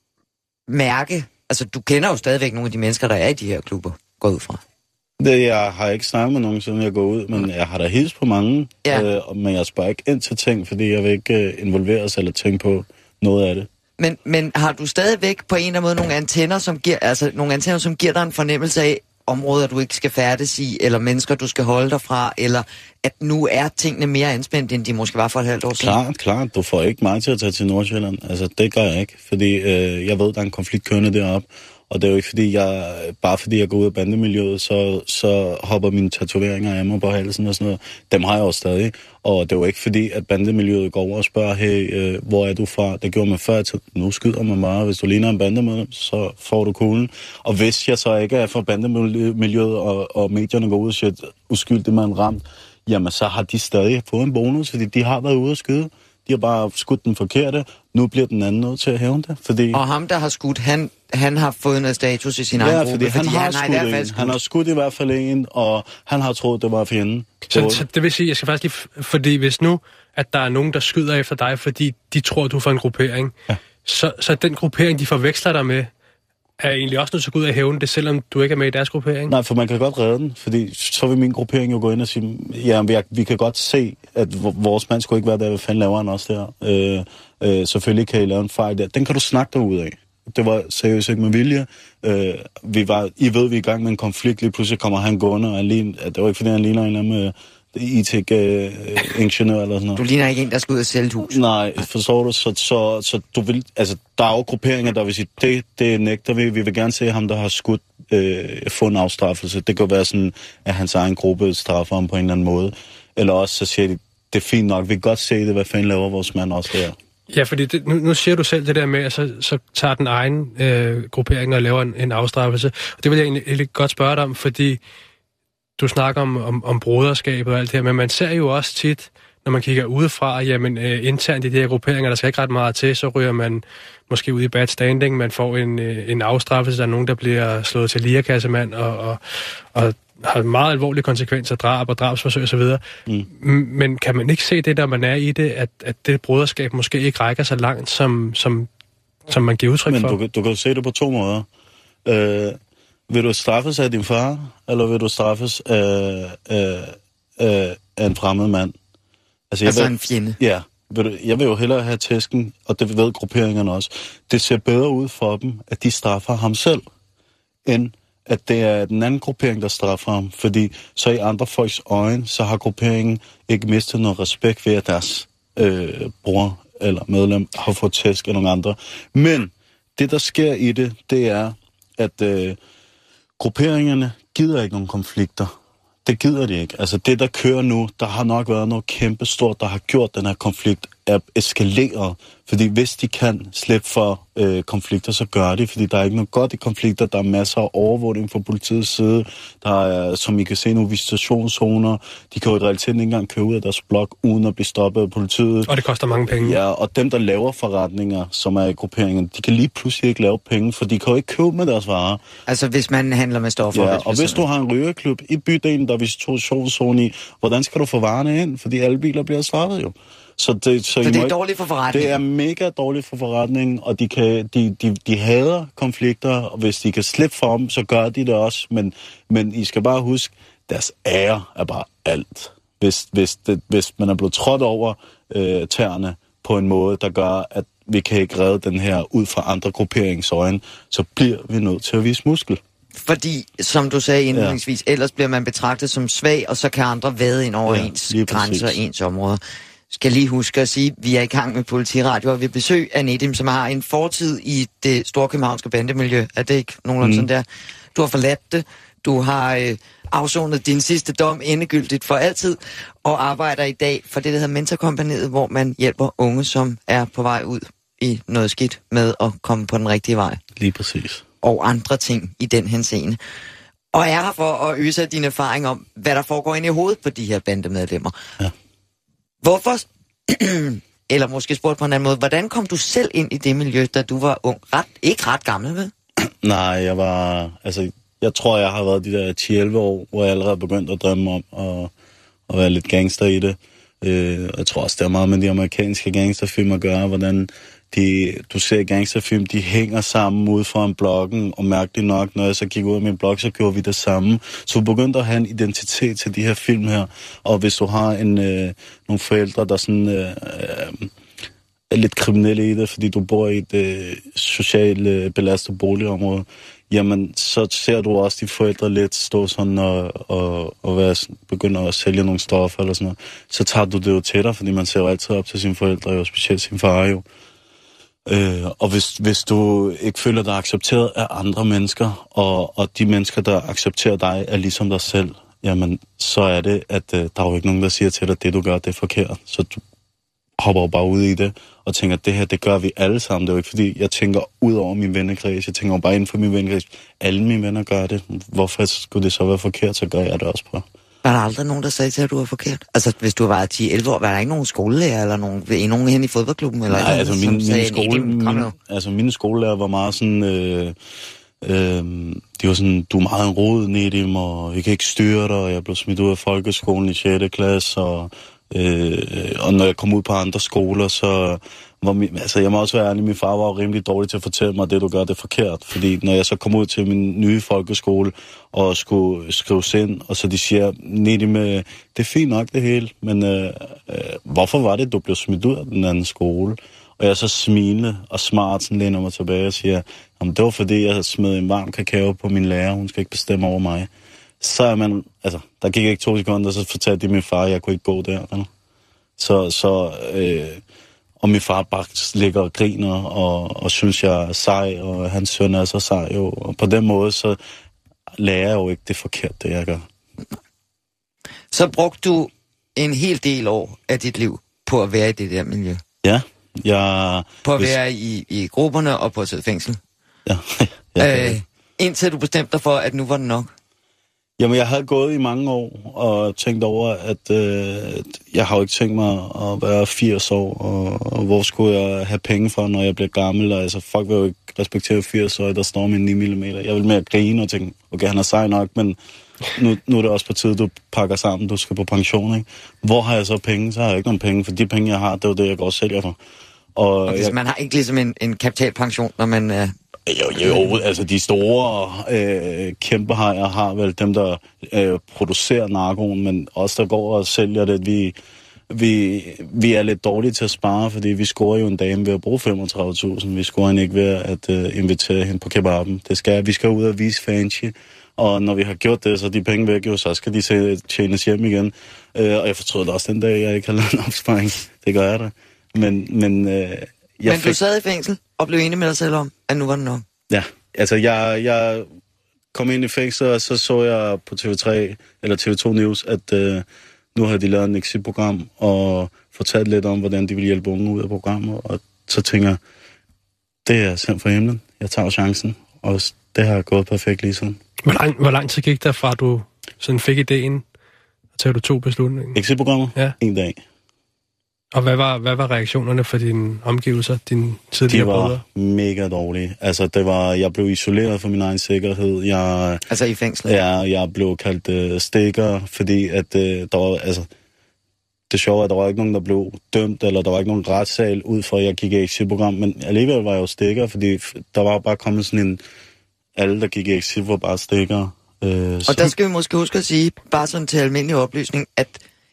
mærke, altså du kender jo stadigvæk nogle af de mennesker, der er i de her klubber, går ud fra? Jeg har ikke snakket med nogen, siden jeg går ud, men jeg har da hilst på mange, men jeg spørger ikke ind til ting, fordi jeg vil ikke involveres eller tænke på noget af det. Men har du stadigvæk på en eller anden måde nogle antenner, som giver dig en fornemmelse af områder, du ikke skal færdes i, eller mennesker, du skal holde dig fra, eller at nu er tingene mere anspændt, end de måske var for et halvt år siden? Klart. Du får ikke mig til at tage til Nordsjælland. Altså, det gør jeg ikke, fordi jeg ved, der er en konflikt kørende deroppe. Og det er jo ikke fordi jeg går ud af bandemiljøet, så hopper mine tatoveringer af mig på halsen og sådan noget. Dem har jeg jo stadig. Og det er jo ikke fordi, at bandemiljøet går over og spørger, hey, hvor er du fra? Det gjorde man før til. Nu skyder man bare. Hvis du ligner en bandemedlem, så får du kuglen. Og hvis jeg så ikke er fra bandemiljøet, og medierne går ud og siger, uskyldig man ramt, jamen så har de stadig fået en bonus, fordi de har været ude at skyde. De har bare skudt den forkerte. Nu bliver den anden nødt til at hævne det. Fordi og ham, der har skudt, han har fået noget status i sin egen gruppe. Fordi han har skudt i hvert fald en, og han har troet, det var fjenden. Så det vil sige, jeg skal faktisk lige... Fordi hvis nu, at der er nogen, der skyder efter dig, fordi de tror, du får en gruppering, så den gruppering, de forveksler dig med, er egentlig også nødt til at gå ud og hævne det, selvom du ikke er med i deres gruppering? Nej, for man kan godt redde den, fordi så vil min gruppering jo gå ind og sige, ja, vi kan godt se, at vores mand skulle ikke være der, hvad fanden laver han også der. Selvfølgelig kan I lave en fejl der. Den kan du snakke dig ud af. Det var seriøst ikke med vilje. Vi er i gang med en konflikt, lige pludselig kommer han gående, og det var ikke fordi, han ligner en eller anden IT-ingeniør eller sådan noget. Du ligner ikke en, der skal ud og sælge et hus. Nej, forstår du? Så du vil... Altså, der er jo grupperinger, der vil sige, det nægter vi. Vi vil gerne se ham, der har skudt, få en afstraffelse. Det kan være sådan, at hans egen gruppe straffer ham på en eller anden måde. Eller også så siger de, det er fint nok, vi kan godt se det, hvad fanden laver vores mand også der. Ja, fordi nu siger du selv det der med, at så tager den egen gruppering og laver en afstraffelse. Og det vil jeg egentlig godt spørge dig om, fordi du snakker om broderskab og alt det her, men man ser jo også tit, når man kigger udefra, jamen internt i de her grupperinger, der skal ikke ret meget til, så ryger man måske ud i bad standing, man får en afstraffelse, der er nogen, der bliver slået til lirakassemand og har meget alvorlige konsekvenser, drab og drabsforsøg osv. Men kan man ikke se det, der man er i det, at det broderskab måske ikke rækker så langt, som man giver udtryk for? Men du kan jo se det på to måder. Vil du straffes af din far, eller vil du straffes af en fremmed mand? Altså en fjende? Ja. Jeg vil jo hellere have tæsken, og det ved grupperingerne også. Det ser bedre ud for dem, at de straffer ham selv, end at det er den anden gruppering, der straffer ham. Fordi så i andre folks øjne, så har grupperingen ikke mistet noget respekt ved, at deres bror eller medlem har fået tæsk af nogle andre. Men det, der sker i det, det er, at grupperingerne gider ikke nogen konflikter. Det gider de ikke. Altså det, der kører nu, der har nok været noget kæmpe stort, der har gjort den her konflikt eskaleret. Fordi hvis de kan slippe for konflikter, så gør de. Fordi der er ikke noget godt i konflikter. Der er masser af overvågning fra politiets side. Der er, som I kan se nu, visitationszoner. De kan jo i realiteten ikke engang køre ud af deres blok, uden at blive stoppet af politiet. Og det koster mange penge. Ja, og dem, der laver forretninger, som er i grupperingen, de kan lige pludselig ikke lave penge, for de kan jo ikke købe med deres varer. Altså hvis man handler med stoffer. Ja, og hvis du har en rygerklub i bydelen, der er visitationszone i, hvordan skal du få varerne ind? Fordi alle biler bliver straffet jo. Så det er dårligt for forretningen. Det er mega dårligt for forretningen, og de hader konflikter, og hvis de kan slippe for dem, så gør de det også. Men I skal bare huske, deres ære er bare alt. Hvis man er blevet trådt over tæerne på en måde, der gør, at vi kan ikke redde den her ud fra andre grupperingsøjne, så bliver vi nødt til at vise muskel. Fordi, som du sagde indledningsvis, ellers bliver man betragtet som svag, og så kan andre vade ind over ens grænser og ens områder. Skal lige huske at sige, at vi er i gang med Politiradio, og vi besøg af Nedim, som har en fortid i det storkøbenhavnske bandemiljø. Er det ikke nogenlunde sådan der? Du har forladt det. Du har afsonet din sidste dom endegyldigt for altid, og arbejder i dag for det, der hedder Mentorkompagniet, hvor man hjælper unge, som er på vej ud i noget skidt med at komme på den rigtige vej. Lige præcis. Og andre ting i den henseende. Og er her for at øse din erfaring om, hvad der foregår inde i hovedet på de her bandemedlemmer. Ja. Hvorfor, eller måske spurgt på en anden måde, hvordan kom du selv ind i det miljø, da du var ung? Ikke ret gammel, vel? Nej, jeg tror, jeg har været de der 10-11 år, hvor jeg allerede begyndte at drømme om at være lidt gangster i det. Jeg tror også, det er meget med de amerikanske gangsterfilm at gøre, hvordan du ser gangsterfilm, de hænger sammen ude foran blokken, og mærkeligt nok, når jeg så gik ud af min blok, så gjorde vi det samme. Så du begyndte at have en identitet til de her film her, og hvis du har nogle forældre, der sådan er lidt kriminelle i det, fordi du bor i et socialt belastet boligområde, jamen så ser du også de forældre lidt stå sådan og begynder at sælge nogle stoffer eller sådan noget. Så tager du det jo til dig, fordi man ser jo altid op til sine forældre, og specielt sin far jo. Og hvis du ikke føler dig accepteret af andre mennesker, og de mennesker, der accepterer dig, er ligesom dig selv, jamen så er det, at der er jo ikke nogen, der siger til dig, at det du gør, det er forkert. Så du hopper bare ud i det, og tænker, at det her, det gør vi alle sammen. Det er jo ikke, fordi jeg tænker ud over min vennekreds. Jeg tænker bare inden for min vennekreds. Alle mine venner gør det. Hvorfor skulle det så være forkert, så gør jeg det også på. Var der aldrig nogen, der sagde til, at du var forkert? Altså, hvis du var 10-11 år, var der ikke nogen skolelærer, eller nogen hen i fodboldklubben? Eller nej, altså mine skolelærer var meget sådan... de var sådan, du er meget en rod, Nedim, og vi kan ikke styre dig, og jeg blev smidt ud af folkeskolen i 6. klasse, og når jeg kom ud på andre skoler, så var jeg må også være ærlig, min far var jo rimelig dårlig til at fortælle mig, at det du gør, det er forkert. Fordi når jeg så kom ud til min nye folkeskole og skulle skrives ind, og så de siger, Nedim, det er fint nok det hele, men hvorfor var det, du blev smidt ud af den anden skole? Og jeg så smilende og smart sådan læner mig tilbage og siger, jamen det var fordi, jeg smed en varm kakao på min lærer, hun skal ikke bestemme over mig. Så er man, der gik ikke 2 sekunder, så fortalte de min far, at jeg kunne ikke gå der. Og min far bare ligger og griner, og synes, jeg er sej, og hans søn er så sej jo. Og på den måde, så lærer jeg jo ikke det forkert, det jeg gør. Så brugte du en hel del år af dit liv på at være i det der miljø? Ja, På at være i grupperne og på at sidde fængsel? Ja. Indtil du bestemte dig for, at nu var det nok? Jamen, jeg havde gået i mange år og tænkt over, at jeg har jo ikke tænkt mig at være 80 år, og hvor skulle jeg have penge fra, når jeg bliver gammel? Og, altså, folk vil jo ikke respektere 80 år, der står med 9 mm. Jeg vil mere grine og tænke, okay, han er sej nok, men nu er det også på tide, du pakker sammen, du skal på pension, ikke? Hvor har jeg så penge? Så har jeg ikke nogen penge, for de penge, jeg har, det er jo det, jeg går og sælger for. Og hvis man har ikke ligesom en kapitalpension, når man... Jo, altså de store kæmpehajer har vel dem, der producerer narkoen, men os, der går og sælger det, vi er lidt dårlige til at spare, fordi vi scorer jo en dame ved at bruge 35.000. Vi scorer hende ikke ved at invitere hende på kebaben. Vi skal ud og vise fancy, og når vi har gjort det, så de penge væk jo, så skal de tjenes hjem igen. Og jeg fortrød det også den dag, jeg ikke har lavet en opsparing. Det gør jeg da. Men du sad i fængsel og blev enig med dig selv om, at nu var det nok? Ja, altså jeg kom ind i fængsel, og så jeg på TV3 eller TV2 News, at nu havde de lavet et exit-program og fortalt lidt om, hvordan de ville hjælpe unge ud af programmet. Og så tænker jeg, det er sendt fra himlen. Jeg tager chancen, og det har gået perfekt lige siden. Hvor lang tid gik der fra, du sådan fik idéen, til du tog beslutningen? Exit-programmet? Ja. En dag. Og hvad var reaktionerne for dine omgivelser, dine tidligere brødre? De var mega dårlige. Altså, jeg blev isoleret for min egen sikkerhed. Altså i fængslet? Ja, jeg blev kaldt stikker, fordi at der var, altså, det sjove er, at der var ikke nogen, der blev dømt, eller der var ikke nogen retssal ud fra, at jeg gik i exit-program, men alligevel var jeg jo stikker, fordi der var bare kommet sådan en, alle, der gik i exit, var bare stikker. Og der skal vi måske huske at sige, bare sådan til almindelig oplysning, at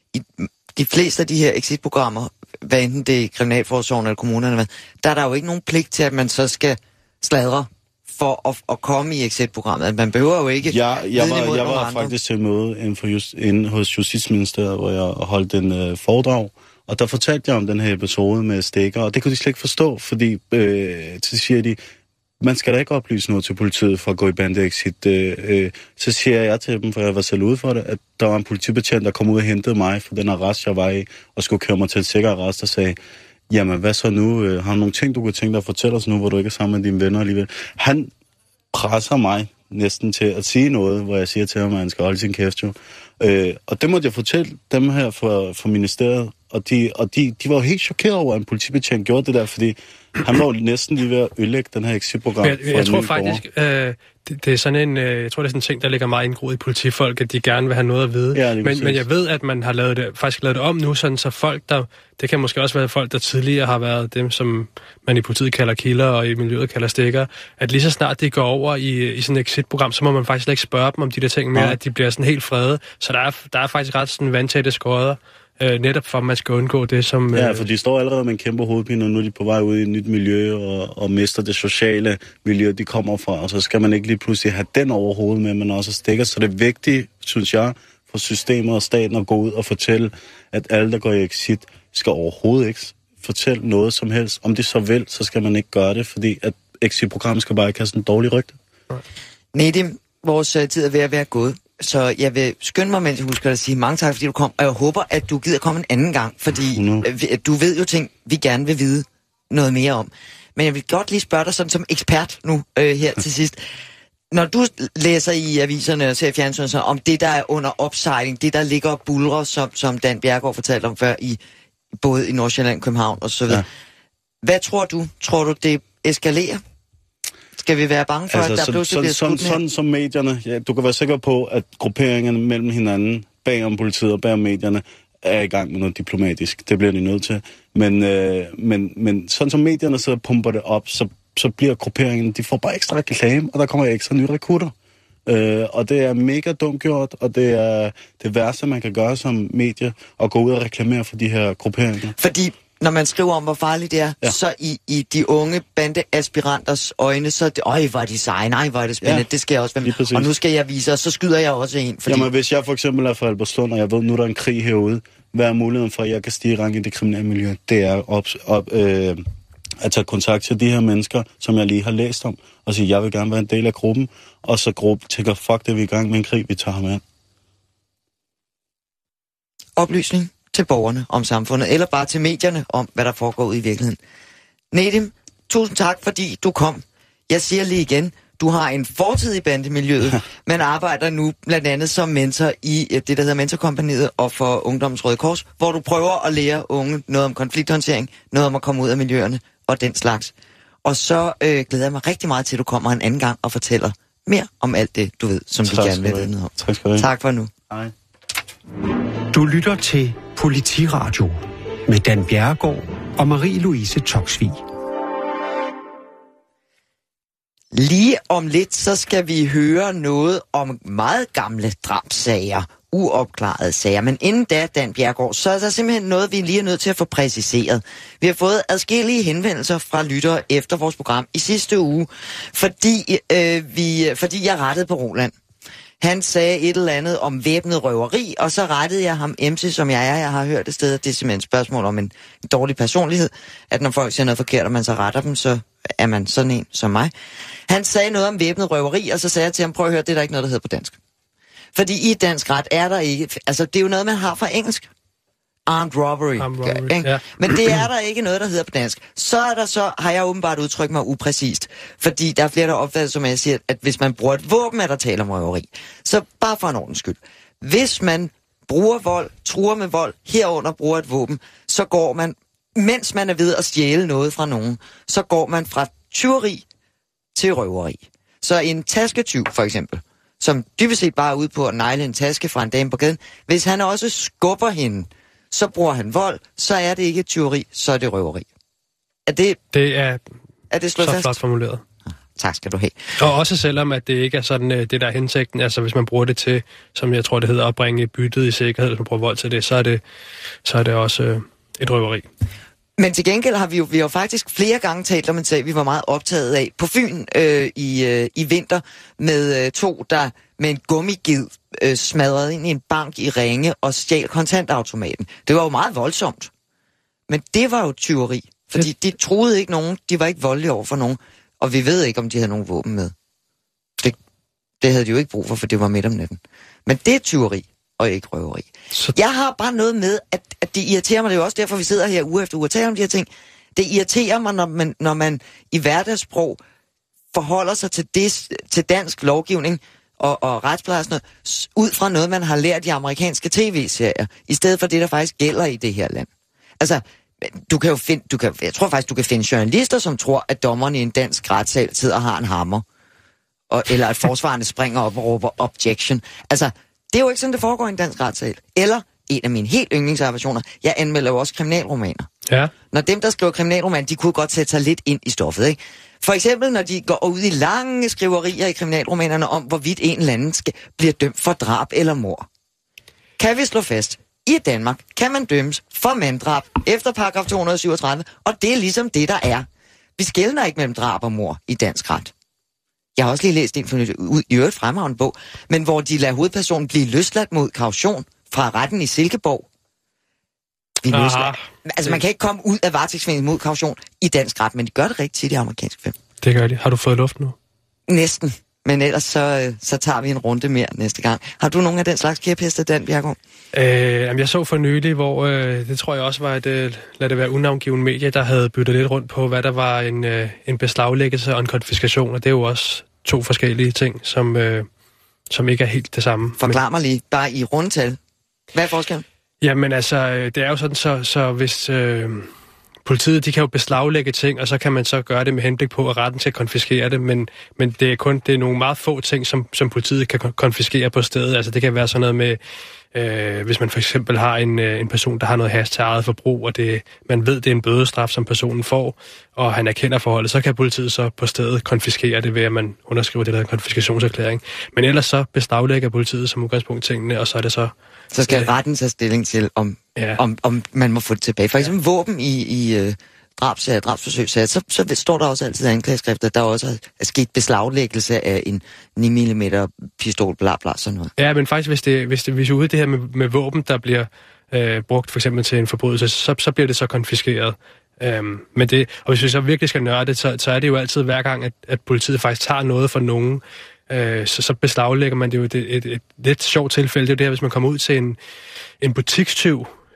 de fleste af de her exit-programmer, hvad enten det er kriminalforsorgen eller kommunerne, der er der jo ikke nogen pligt til, at man så skal sladre for at komme i exit-programmet. Man behøver jo ikke... Jeg var faktisk til møde inde hos Justitsministeriet, hvor jeg holdt en foredrag, og der fortalte jeg om den her episode med stikker, og det kunne de slet ikke forstå, fordi så siger de, man skal da ikke oplyse noget til politiet for at gå i bandeexit. Så siger jeg til dem, for jeg var selv ude for det, at der var en politibetjent, der kom ud og hentede mig for den arrest, jeg var i, og skulle køre mig til en sikker arrest, og sagde, jamen hvad så nu? Har du nogle ting, du kunne tænke dig at fortælle os nu, hvor du ikke er sammen med dine venner alligevel? Han presser mig næsten til at sige noget, hvor jeg siger til ham, at han skal holde sin kæft jo. Og det måtte jeg fortælle dem her fra ministeriet, og de var jo helt chokeret over, at en politibetjent gjorde det der, fordi han var jo næsten lige ved at ødelægge den her exit-program. Jeg tror faktisk, det er sådan en, jeg tror det er sådan en ting, der ligger meget indgroet i politifolk, at de gerne vil have noget at vide. Ja, men jeg ved, at man har lavet det om nu, sådan så folk det kan måske også være folk, der tidligere har været dem, som man i politiet kalder kilder, og i miljøet kalder stikker, at lige så snart det går over i sådan et exit-program, så må man faktisk ikke spørge dem om de der ting mere, at de bliver sådan helt frede. Så der er faktisk ret sådan vandtætte skodder, netop for, at man skal undgå det, som... Ja, for de står allerede med en kæmpe hovedpine, og nu er de på vej ud i et nyt miljø, og mister det sociale miljø, de kommer fra, og så skal man ikke lige pludselig have den overhovedet med, men også stikker. Så det er vigtigt, synes jeg, for systemet og staten at gå ud og fortælle, at alle, der går i exit, skal overhovedet ikke fortælle noget som helst. Om det så vil, så skal man ikke gøre det, fordi at exit-programmet skal bare ikke have sådan en dårlig rygte. Nedim, vores tid er ved at være gået. Så jeg vil skynde mig, mens jeg husker at sige mange tak, fordi du kom. Og jeg håber, at du gider komme en anden gang, fordi du ved jo ting, vi gerne vil vide noget mere om. Men jeg vil godt lige spørge dig sådan som ekspert nu her til sidst. Når du læser i aviserne og ser fjernsynet om det, der er under opsejling, det, der ligger og bulrer, som Dan Bjerregaard fortalte om før, både i Nordsjælland, København og så videre. Ja. Hvad tror du? Tror du, det eskalerer? Skal vi være bange for, at der pludselig bliver skudt sådan som medierne, ja, du kan være sikker på, at grupperingerne mellem hinanden, bag om politiet og bag om medierne, er i gang med noget diplomatisk. Det bliver de nødt til. Men sådan som medierne sidder og pumper det op, så bliver grupperingerne, de får bare ekstra reklame, og der kommer ekstra nye rekrutter. Og det er mega dumt gjort, og det er det værste, man kan gøre som medie, at gå ud og reklamere for de her grupperinger. Fordi når man skriver om, hvor farligt det er, så i de unge bandeaspiranters øjne, så hvor er de seje, nej, hvor er det spændende, det skal jeg også være med. Og nu skal jeg vise, og så skyder jeg også en. Fordi... Jamen, hvis jeg for eksempel er fra Albertslund, og jeg ved, nu der er en krig herude, hvad er muligheden for, at jeg kan stige i rang i det kriminelle miljø? Det er at tage kontakt til de her mennesker, som jeg lige har læst om, og sige, jeg vil gerne være en del af gruppen, og så gruppen tænker, fuck det, vi er i gang med en krig, vi tager ham af. Oplysning til borgerne om samfundet, eller bare til medierne om, hvad der foregår ude i virkeligheden. Nedim, tusind tak, fordi du kom. Jeg siger lige igen, du har en fortid i bandemiljøet, men arbejder nu blandt andet som mentor i det, der hedder Mentorkompagniet og for Ungdommens Røde Kors, hvor du prøver at lære unge noget om konflikthåndtering, noget om at komme ud af miljøerne og den slags. Og så glæder jeg mig rigtig meget til, at du kommer en anden gang og fortæller mere om alt det, du ved, som du gerne vil vide noget om. Tak skal du have. Tak for nu. Hej. Du lytter til Politiradio med Dan Bjerregaard og Marie-Louise Toksvig. Lige om lidt, så skal vi høre noget om meget gamle drabssager, uopklarede sager. Men inden da, Dan Bjerregaard, så er der simpelthen noget, vi lige er nødt til at få præciseret. Vi har fået adskillige henvendelser fra lyttere efter vores program i sidste uge, fordi jeg rettede på Roland. Han sagde et eller andet om væbnet røveri, og så rettede jeg ham, MC som jeg er. Jeg har hørt et sted, at det er simpelthen et spørgsmål om en dårlig personlighed, at når folk siger noget forkert, og man så retter dem, så er man sådan en som mig. Han sagde noget om væbnet røveri, og så sagde jeg til ham, prøv at høre, det er der ikke noget, der hedder på dansk. Fordi i dansk ret er der ikke, altså det er jo noget, man har fra engelsk. Armed robbery. Ja. Men det er der ikke noget, der hedder på dansk. Så har jeg åbenbart udtrykt mig upræcist. Fordi der er flere, der opfatter, som jeg siger, at hvis man bruger et våben, er der tale om røveri. Så bare for en ordens skyld. Hvis man bruger vold, truer med vold, herunder bruger et våben, så går man, mens man er ved at stjæle noget fra nogen, så går man fra tyveri til røveri. Så en tasketyv, for eksempel, som dybest set bare er ude på at negle en taske fra en dame på gaden, hvis han også skubber hende, så bruger han vold, så er det ikke tyveri, så er det røveri. Er det slået så fast? Flot formuleret. Tak skal du have. Og også selvom, at det ikke er sådan, det der er hensigten, altså hvis man bruger det til, som jeg tror det hedder, at bringe byttet i sikkerhed, hvis man bruger vold til det, så er det også et røveri. Men til gengæld har vi jo faktisk flere gange talt om en sag, vi var meget optaget af på Fyn i vinter, med to, der med en gummiged smadrede ind i en bank i Ringe og stjal kontantautomaten. Det var jo meget voldsomt. Men det var jo tyveri, fordi de truede ikke nogen, de var ikke voldelige over for nogen, og vi ved ikke, om de havde nogen våben med. Det havde de jo ikke brug for det var midt om natten. Men det er tyveri og ikke røveri. Jeg har bare noget med, at det irriterer mig, det er jo også derfor, vi sidder her uge efter uge og taler om de her ting. Det irriterer mig, når man i hverdagssprog forholder sig til dansk lovgivning og retspleje ud fra noget, man har lært i amerikanske tv-serier, i stedet for det, der faktisk gælder i det her land. Altså, jeg tror faktisk, du kan finde journalister, som tror, at dommeren i en dansk retssal sidder og har en hammer, eller at forsvarerne springer op og råber objection. Altså, det er jo ikke sådan, det foregår i en dansk retssal. Eller en af mine helt yndlingsarbetioner, jeg anmelder jo også kriminalromaner. Ja. Når dem, der skriver kriminalromaner, de kunne godt sætte sig lidt ind i stoffet, ikke? For eksempel, når de går ud i lange skriverier i kriminalromanerne om, hvorvidt en eller anden bliver dømt for drab eller mord. Kan vi slå fast, i Danmark kan man dømmes for manddrab efter paragraf 237, og det er ligesom det, der er. Vi skelner ikke mellem drab og mord i dansk ret. Jeg har også lige læst en i øvrigt fremragende bog, men hvor de lader hovedpersonen blive løsladt mod kaution fra retten i Silkeborg. Altså, man kan ikke komme ud af varetægtsfængsel mod kaution i dansk ret, men de gør det rigtig tit i amerikansk film. Det gør de. Har du fået luft nu? Næsten. Men ellers så tager vi en runde mere næste gang. Har du nogle af den slags kæpheste, Dan Bjerregaard? Jeg så for nylig, hvor det tror jeg også var lad det være unavngiven medie, der havde byttet lidt rundt på, hvad der var en beslaglæggelse og en konfiskation, og det er jo også to forskellige ting, som ikke er helt det samme. Forklar mig lige, bare i rundtal. Hvad er forskellen? Jamen altså, det er jo sådan, så hvis politiet, de kan jo beslaglægge ting, og så kan man så gøre det med henblik på, at retten til at konfiskere det, men det er nogle meget få ting, som politiet kan konfiskere på stedet. Altså det kan være sådan noget med, hvis man for eksempel har en person, der har noget hash til eget forbrug, og man ved, det er en bødestraf, som personen får, og han erkender forholdet, så kan politiet så på stedet konfiskere det ved, at man underskriver det der konfiskationserklæring. Men ellers så beslaglægger politiet som udgangspunkt tingene, og så er det så... Så skal retten tage stilling til, om man må få det tilbage. For eksempel våben i drabsforsøg, så står der også altid i anklageskriftet, at der også er sket beslaglæggelse af en 9 mm pistol, bla bla, sådan noget. Ja, men faktisk, hvis vi er ude i det her med våben, der bliver brugt for eksempel til en forbrydelse, så bliver det så konfiskeret. Men det, og hvis vi så virkelig skal nørde det, så er det jo altid hver gang, at politiet faktisk tager noget fra nogen, så beslaglægger man det jo et lidt sjovt tilfælde. Det er jo det her, hvis man kommer ud til en butikstyv,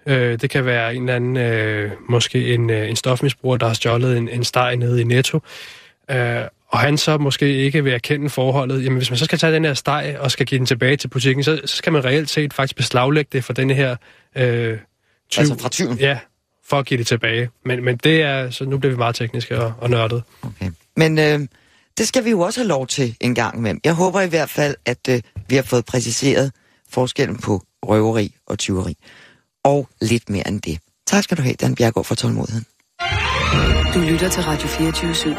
Det kan være en eller anden, måske en stofmisbruger, der har stjålet en steg nede i Netto. Og han så måske ikke vil erkende forholdet. Jamen, hvis man så skal tage den her steg og skal give den tilbage til butikken, så skal man reelt set faktisk beslaglægge det for denne her tyv. Altså fra tyven? Ja, for at give det tilbage. Men det er, så nu bliver vi meget tekniske og nørdet. Okay. Men det skal vi jo også have lov til en gang imellem. Jeg håber i hvert fald, at vi har fået præciseret forskellen på røveri og tyveri. Og lidt mere end det. Tak skal du have, Dan Bjerregaard, for tålmodigheden. Du lytter til Radio 24/7.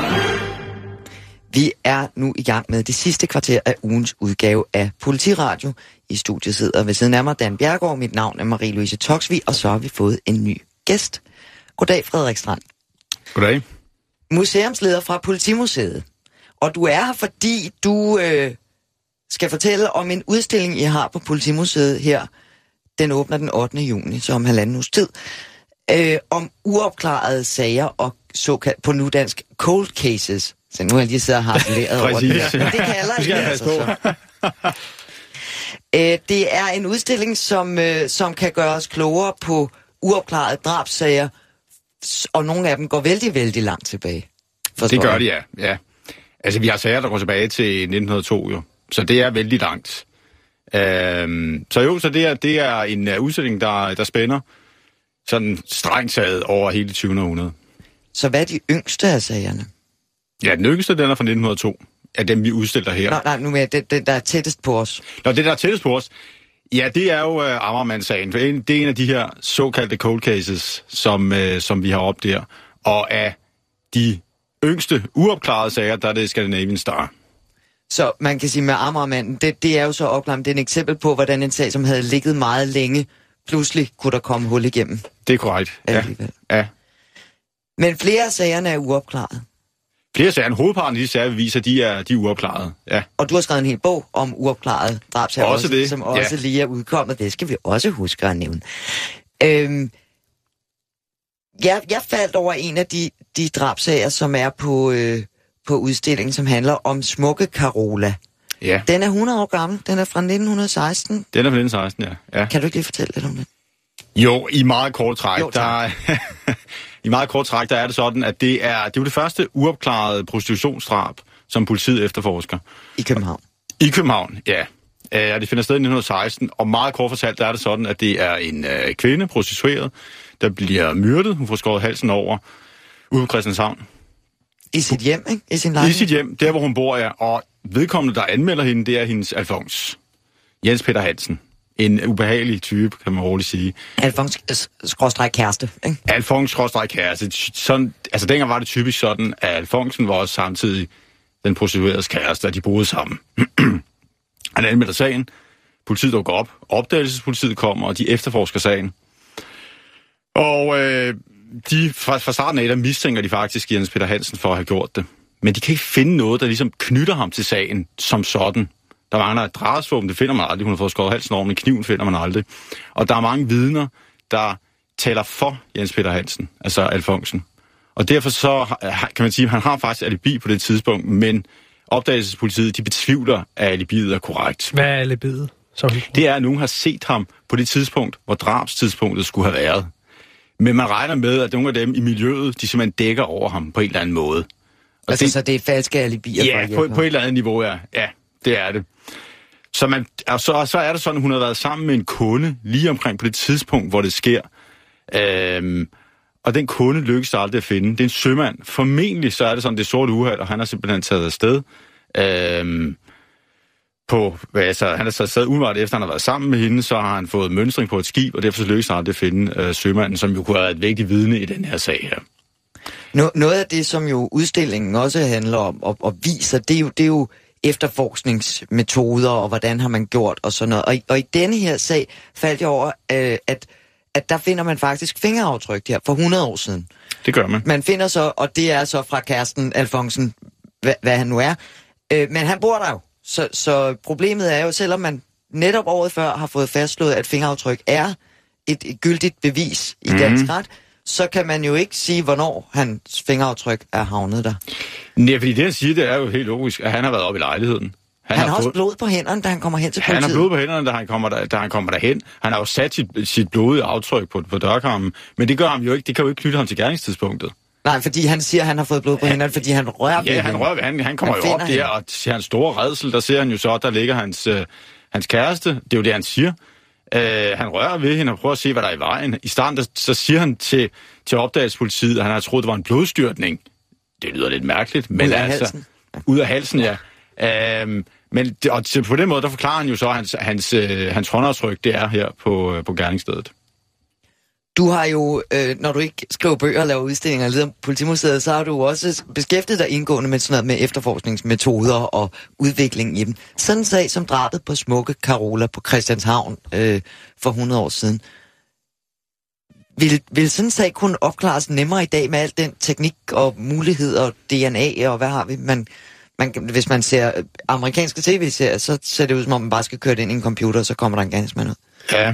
Vi er nu i gang med det sidste kvarter af ugens udgave af Politiradio. I studiet sidder ved siden af mig Dan Bjerregaard. Mit navn er Marie-Louise Toksvig, og så har vi fået en ny gæst. Goddag, Frederik Strand. Goddag. Museumsleder fra Politimuseet. Og du er her, fordi du skal fortælle om en udstilling, I har på Politimuseet her. Den åbner den 8. juni, så om halvanden uges tid. Om uopklarede sager og såkaldt på nudansk cold cases. Så nu har jeg lige siddet og harceleret over det her. Men det kalder I altså så. Det er en udstilling, som kan gøre os klogere på uopklarede drabssager, og nogle af dem går vældig, vældig langt tilbage. Det gør de, ja. Altså, vi har sager, der går tilbage til 1902, jo. Så det er vældig langt. Så det er en udstilling, der spænder sådan strengt taget over hele 20. århundrede. Så hvad er de yngste af sagerne? Ja, den yngste, den er fra 1902, af dem, vi udstiller her. Nej, nu med det, der er tættest på os. Nå, det, der er tættest på os, ja, det er jo Amagermandssagen. Det er en af de her såkaldte cold cases, som vi har op der. Og af de yngste uopklarede sager, der er det Scandinavian Star. Så man kan sige med Amagermanden, det er jo så opklaret. Det er et eksempel på, hvordan en sag, som havde ligget meget længe, pludselig kunne der komme hul igennem. Det er korrekt, ja. Men flere af sagerne er uopklaret. Flere sager, hovedparten af de sager, vi viser, de er uopklarede, ja. Og du har skrevet en hel bog om uopklarede drabssager, som også lige er udkommet. Det skal vi også huske at nævne. Jeg faldt over en af de drabssager, som er på udstillingen, som handler om Smukke Carola. Ja. Den er 100 år gammel. Den er fra 1916. Den er fra 1916, ja. Kan du ikke lige fortælle lidt om det? Jo, i meget kort træk. I meget kort træk, der er det sådan, at det er jo det første uopklarede prostitutionsdrab, som politiet efterforsker. I København? I København, ja. Det finder sted i 1916, og meget kort fortalt, der er det sådan, at det er en kvinde, prostitueret, der bliver myrdet. Hun får skåret halsen over ude på Christianshavn. I sit hjem, ikke? I sin lejlighed? I sit hjem, der hvor hun bor, ja. Og vedkommende, der anmelder hende, det er hendes Alfons. Jens Peter Hansen. En ubehagelig type, kan man roligt sige. Alfons-kæreste, ikke? Alfons-kæreste. Sådan, altså dengang var det typisk sådan, at Alfonsen var også samtidig den prostitueredes kæreste, og de boede sammen. Han anmelder sagen. Politiet dukker op. Opdagelsespolitiet kommer, og de efterforsker sagen. Og de fra starten af, der mistænker de faktisk Jens Peter Hansen for at have gjort det. Men de kan ikke finde noget, der ligesom knytter ham til sagen som sådan. Der mangler et drabsvåben, det finder man aldrig. Hun har fået skåret halsen over, men kniven finder man aldrig. Og der er mange vidner, der taler for Jens Peter Hansen, altså Alfonsen. Og derfor så kan man sige, at han har faktisk alibi på det tidspunkt, men opdagelsespolitiet, de betvivler, at alibiet er korrekt. Hvad er alibiet? Det er, at nogen har set ham på det tidspunkt, hvor drabstidspunktet skulle have været. Men man regner med, at nogle af dem i miljøet, de simpelthen dækker over ham på en eller anden måde. Og altså, så det er falske alibier? Ja, på et eller andet niveau, ja. Ja, det er det. Så er det sådan, at hun har været sammen med en kunde lige omkring på det tidspunkt, hvor det sker. Og den kunde lykkes aldrig at finde. Det er en sømand. Formentlig så er det sådan, det sorte uheld, og han har simpelthen taget afsted. Han har taget afsted umiddelbart efter, han har været sammen med hende, så har han fået mønstring på et skib, og derfor så lykkes han aldrig at finde sømanden, som jo kunne have været et vigtigt vidne i den her sag her. Noget af det, som jo udstillingen også handler om og viser, det er jo efterforskningsmetoder, og hvordan har man gjort, og sådan noget. Og i denne her sag faldt jeg over, at der finder man faktisk fingeraftryk der for 100 år siden. Det gør man. Man finder så, og det er så fra kæresten Alfonsen, hvad han nu er. Men han bor der jo. Så problemet er jo, selvom man netop året før har fået fastslået, at fingeraftryk er et gyldigt bevis i dansk ret, så kan man jo ikke sige, hvornår hans fingeraftryk er havnet der. Nej, fordi det, han siger, det er jo helt logisk, at han har været oppe i lejligheden. Han har også blod på hænderne, da han kommer hen til politiet. Han har blod på hænderne, da han kommer derhen. Han har jo sat sit blodige aftryk på dørkarmen, men det gør ham jo ikke. Det kan jo ikke knytte ham til gerningstidspunktet. Nej, fordi han siger, at han har fået blod på hænderne, fordi han rører ved han rører ved. Han kommer jo op der, og til hans store rædsel, der ser han jo så, der ligger hans kæreste. Det er jo det, han siger. Han rører ved hende og prøver at se, hvad der er i vejen. I starten, så siger han til opdagelsespolitiet, at han har troet, det var en blodstyrtning. Det lyder lidt mærkeligt, men ud af halsen. Ud af halsen, ja. Men på den måde, der forklarer han jo så, hans håndaftryk, det er her på gerningsstedet. Du har jo, når du ikke skriver bøger og laver udstillinger og leder Politimuseet, så har du også beskæftiget dig indgående med sådan noget med efterforskningsmetoder og udvikling i dem. Sådan en sag som drabet på smukke Carola på Christianshavn for 100 år siden. Vil sådan en sag kunne opklares nemmere i dag med al den teknik og muligheder og DNA og hvad har vi? Hvis man ser amerikanske tv-serier, så ser det ud som om man bare skal køre det ind i en computer, og så kommer der en gerningsmand ud.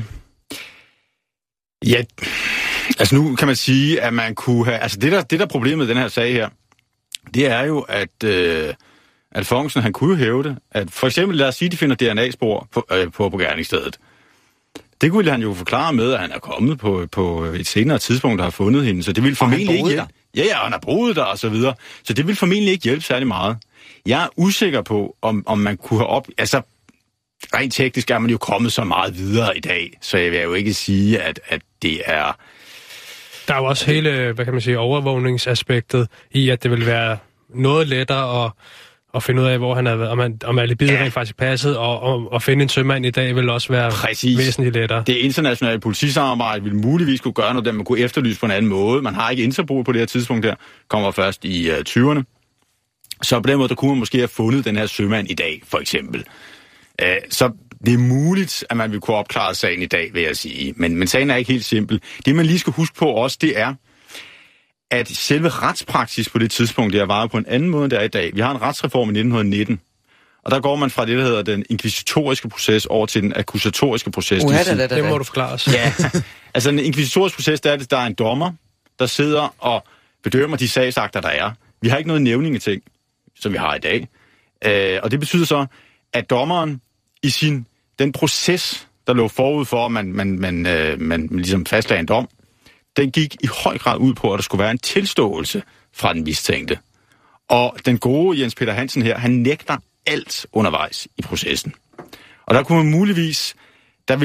Ja, altså nu kan man sige, at man kunne have... Altså det der problemet med den her sag her, det er jo, at Alfonsen, han kunne jo hævde, at for eksempel, lad os sige, de finder DNA-spor på gerningsstedet. Det kunne han jo forklare med, at han er kommet på et senere tidspunkt, der har fundet hende, så det ville formentlig ikke hjælpe. Ja, han har boet der og så videre. Så det ville formentlig ikke hjælpe særlig meget. Jeg er usikker på, om man kunne have altså rent teknisk er man jo kommet så meget videre i dag, så jeg vil jo ikke sige, at det er... Der er jo også hele, hvad kan man sige, overvågningsaspektet i, at det vil være noget lettere at finde ud af, hvor han har været, om alibiet rent faktisk passet, og at finde en sømand i dag vil også være væsentligt lettere. Det internationale politisamarbejde vil muligvis kunne gøre noget, der man kunne efterlyse på en anden måde. Man har ikke Interpol på det her tidspunkt der, kommer først i 20'erne. Så på den måde, der kunne man måske have fundet den her sømand i dag, for eksempel. Så det er muligt, at man vil kunne opklare sagen i dag, vil jeg sige. Men sagen er ikke helt simpel. Det, man lige skal huske på også, det er, at selve retspraksis på det tidspunkt, det er varet på en anden måde, end det er i dag. Vi har en retsreform i 1919, og der går man fra det, der hedder den inkvisitoriske proces over til den akkusatoriske proces. Det må du forklare os. Ja, altså den inkvisitoriske proces, der er en dommer, der sidder og bedømmer de sagsakter, der er. Vi har ikke noget nævningeting, som vi har i dag. Og det betyder så, at dommeren i den proces, der lå forud for, at man ligesom fastlagde en dom, den gik i høj grad ud på, at der skulle være en tilståelse fra den mistænkte. Og den gode Jens Peter Hansen her, han nægter alt undervejs i processen. Og der kunne man muligvis, det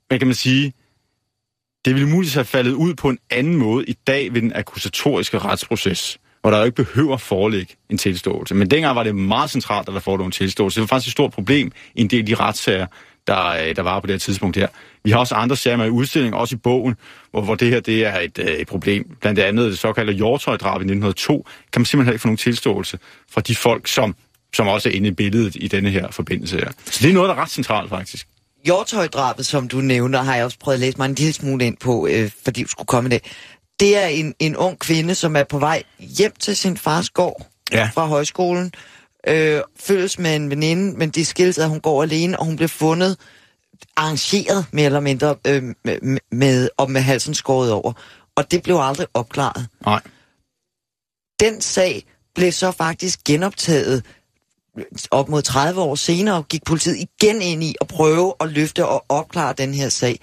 ville muligvis have faldet ud på en anden måde i dag ved den akkusatoriske retsproces, hvor der jo ikke behøver at foreligge en tilståelse. Men dengang var det meget centralt, at der forelå en tilståelse. Det var faktisk et stort problem i en del af de retssager, der var på det her tidspunkt her. Vi har også andre sager med udstilling, også i bogen, hvor det her det er et problem. Blandt andet det såkaldte Hjortøj-drab i 1902, kan man simpelthen ikke få nogen tilståelse fra de folk, som også er inde i billedet i denne her forbindelse her. Så det er noget, der er ret centralt faktisk. Hjortøj-drabet, som du nævner, har jeg også prøvet at læse mig en lille smule ind på, fordi du skulle komme det. Det er en ung kvinde, som er på vej hjem til sin fars gård fra højskolen, følges med en veninde, men de skilles, at hun går alene, og hun bliver fundet arrangeret mere eller mindre med halsen skåret over. Og det blev aldrig opklaret. Nej. Den sag blev så faktisk genoptaget op mod 30 år senere, og gik politiet igen ind i at prøve at løfte og opklare den her sag.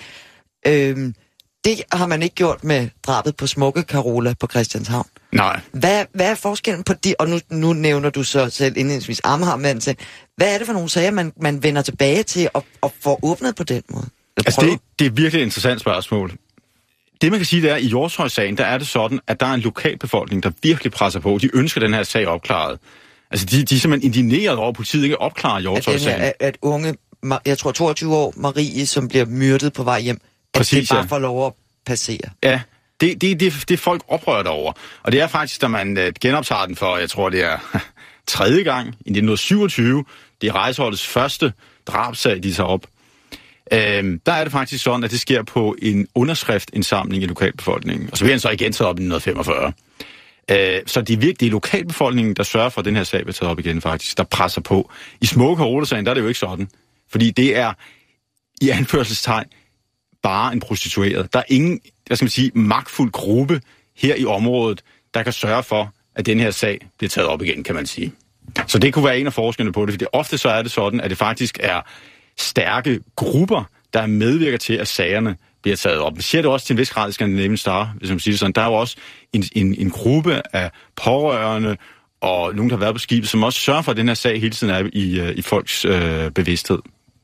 Det har man ikke gjort med drabet på smukke Carola på Christianshavn. Nej. Hvad er forskellen på de, og nu nævner du så selv indledningsvis Amagermanden, hvad er det for nogle sager, man vender tilbage til og får åbnet på den måde? Altså det er virkelig et interessant spørgsmål. Det man kan sige, det er, i Hjortøj-sagen, der er det sådan, at der er en lokalbefolkning, der virkelig presser på. De ønsker den her sag opklaret. Altså de er simpelthen indigneret over, at politiet ikke opklarer Hjortøj-sagen. At unge, jeg tror 22 år, Marie, som bliver myrdet på vej hjem, præcis, det bare får lov at passere. Ja, det er folk oprørt over. Og det er faktisk, da man genoptager den for, jeg tror det er tredje gang, i 1927, det er Rejseholdets første drabsag, de tager op. Der er det faktisk sådan, at det sker på en underskriftindsamling i lokalbefolkningen. Og så bliver den så igen taget op i 1945. Så det er lokalbefolkningen, der sørger for, at den her sag bliver taget op igen faktisk, der presser på. I smukke Carola-sagen, der er det jo ikke sådan. Fordi det er, i anførselstegn, bare en prostitueret. Der er ingen, magtfuld gruppe her i området, der kan sørge for, at den her sag bliver taget op igen, kan man sige. Så det kunne være en af forskellene på det, fordi ofte så er det sådan, at det faktisk er stærke grupper, der medvirker til, at sagerne bliver taget op. Man siger det også til en vis grad i Scandinavian Star, hvis man siger det sådan. Der er jo også en gruppe af pårørende og nogen, der har været på skibet, som også sørger for, at den her sag hele tiden er i folks bevidsthed.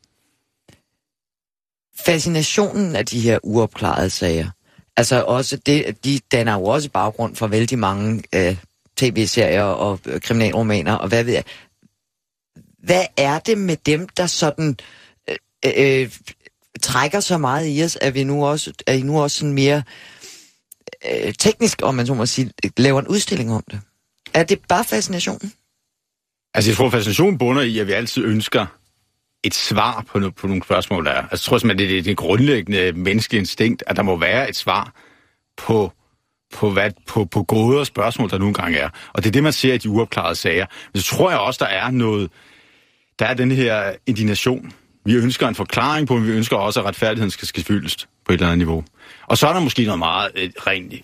Fascinationen af de her uopklarede sager, altså også det, de danner jo også baggrund for vældig mange tv-serier og kriminalromaner, og hvad ved jeg. Hvad er det med dem, der sådan trækker så meget i os, at I nu også sådan mere teknisk, om man så må sige, laver en udstilling om det? Er det bare fascinationen? Altså, jeg tror, fascinationen bunder i, at vi altid ønsker et svar på nogle spørgsmål, der er. Altså, jeg tror simpelthen, det er det grundlæggende menneskelige instinkt, at der må være et svar på gåder og spørgsmål, der nogle gange er. Og det er det, man ser i de uopklarede sager. Men så tror jeg også, der er den her indignation. Vi ønsker en forklaring på, men vi ønsker også, at retfærdigheden skal fyldes på et eller andet niveau. Og så er der måske noget meget rent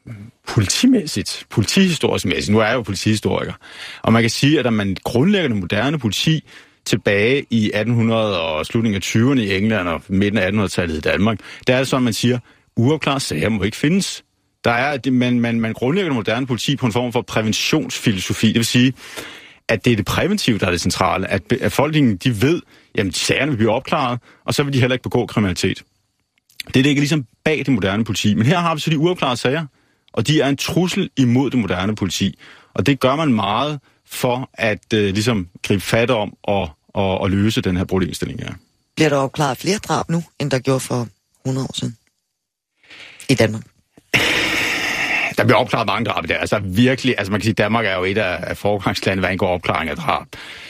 politihistorisk mæssigt. Nu er jeg jo politihistoriker. Og man kan sige, at da man grundlægger det moderne politi tilbage i 1800 og slutningen af 20'erne i England og midten af 1800-tallet i Danmark, der er det sådan, man siger, uopklarede sager må ikke findes. Der er, man grundlægger det moderne politi på en form for præventionsfilosofi. Det vil sige, at det er det præventive, der er det centrale. At folk, de ved, jamen sagerne vil blive opklaret, og så vil de heller ikke begå kriminalitet. Det ligger ligesom bag det moderne politi. Men her har vi så de uopklarede sager, og de er en trussel imod det moderne politi. Og det gør man meget for at ligesom gribe fat om og løse den her problemstilling her. Bliver der opklaret flere drab nu, end der gjorde for 100 år siden i Danmark? Der bliver opklaret mange drab i dag. Altså virkelig, man kan sige, at Danmark er jo et af foregangslandene, hvad angår opklaring af drab.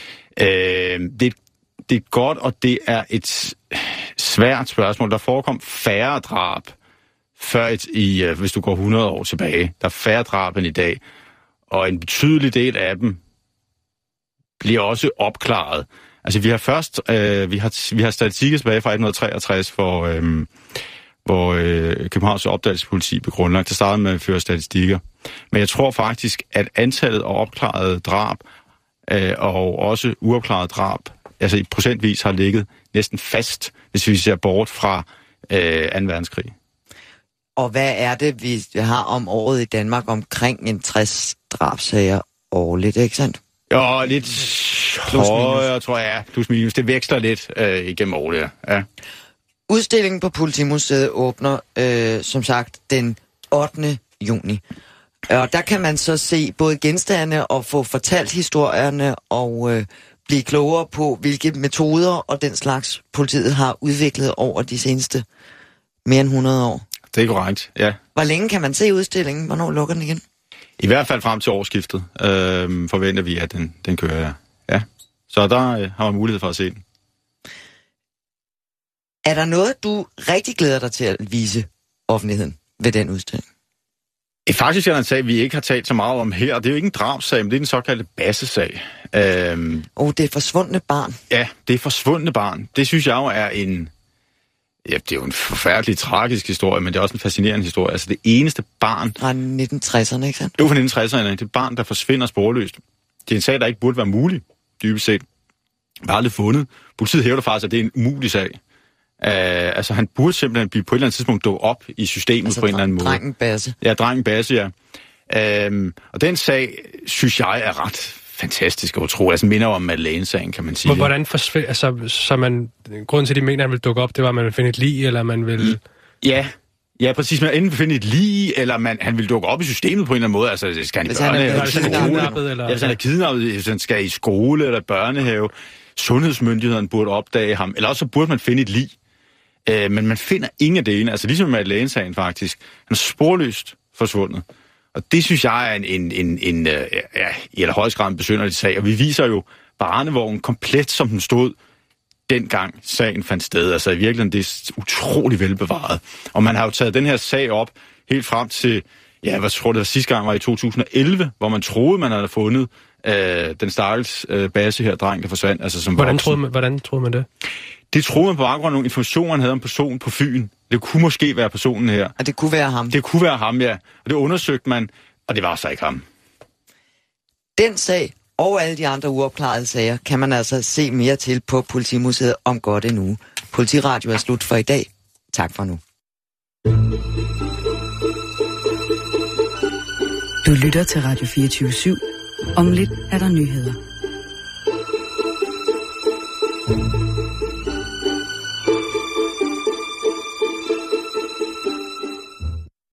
Det er godt, og det er et svært spørgsmål. Der forekom færre drab før hvis du går 100 år tilbage. Der er færre drab end i dag. Og en betydelig del af dem bliver også opklaret. Altså vi har først, vi har statistikker tilbage fra 1863, hvor Københavns opdagelsespoliti blev grundlagt. Der startede med at føre statistikker. Men jeg tror faktisk, at antallet af opklarede drab og også uopklarede drab, altså i procentvis har ligget næsten fast, hvis vi ser bort fra 2. verdenskrig. Og hvad er det, vi har om året i Danmark? Omkring en 60 drabsager årligt, ikke sandt? Ja, lidt højere, tror jeg. Plus minus. Det veksler lidt igennem året, ja. Udstillingen på Politimuseet åbner, som sagt, den 8. juni. Og der kan man så se både genstande og få fortalt historierne og blive klogere på, hvilke metoder og den slags politiet har udviklet over de seneste mere end 100 år. Det er korrekt, ja. Hvor længe kan man se udstillingen? Hvornår lukker den igen? I hvert fald frem til årsskiftet forventer vi, at den kører, ja. Så der har man mulighed for at se den. Er der noget, du rigtig glæder dig til at vise offentligheden ved den udstilling? Faktisk er der en sag, vi ikke har talt så meget om her. Det er jo ikke en drabsag, men det er den såkaldte Basse-sag. Det er forsvundne barn. Ja, det er forsvundne barn. Det synes jeg jo er det er jo en forfærdelig tragisk historie, men det er også en fascinerende historie. Altså det eneste barn... Fra 1960'erne, ikke sandt? Jo, fra 1960'erne. Det er et barn, der forsvinder sporløst. Det er en sag, der ikke burde være mulig, dybest set. Det er aldrig fundet. Politiet hævder faktisk, at det er en umulig sag. Han burde simpelthen blive på et eller andet tidspunkt dukke op i systemet altså på en eller anden måde. Drengen Basse. Ja, drengen Basse, ja. Og den sag, synes jeg, er ret fantastisk og utrolig. Altså minder om Madeleine-sagen, kan man sige. Hvordan forsvinder... Altså, så man... Grunden til, at de mener, at han vil dukke op, det var, at man vil finde et lig, eller man vil... Ja, præcis. Man enten vil finde et lig, eller han vil dukke op i systemet på en eller anden måde. Altså, det skal han i børnehave. Hvis han er kidnappet, eller... Ja, hvis han er kidnappet, hvis han skal i skole eller børnehave. Sundhedsmyndighederne burde opdage ham. Eller også så burde man finde et lig. Men man finder ingen af delene. Altså ligesom med Madeleine-sagen faktisk. Han er sporløst forsvundet. Og det synes jeg er en i allerhøjeste grad en besynderlig sag. Og vi viser jo barnevognen komplet, som den stod dengang sagen fandt sted. Altså i virkeligheden, det er utrolig velbevaret. Og man har jo taget den her sag op helt frem til, hvad tror det var sidste gang var i 2011, hvor man troede, man havde fundet den stakkels Basse her, dreng, der forsvandt. Altså, som hvordan troede man det? Det troede man på baggrund af nogle informationer, han havde om personen på Fyn. Det kunne måske være personen her. Og det kunne være ham? Det kunne være ham, ja. Og det undersøgte man, og det var så ikke ham. Den sag og alle de andre uopklarede sager kan man altså se mere til på Politimuseet om godt en uge. Politiradio er slut for i dag. Tak for nu. Du lytter til Radio 24/7. Om lidt er der nyheder.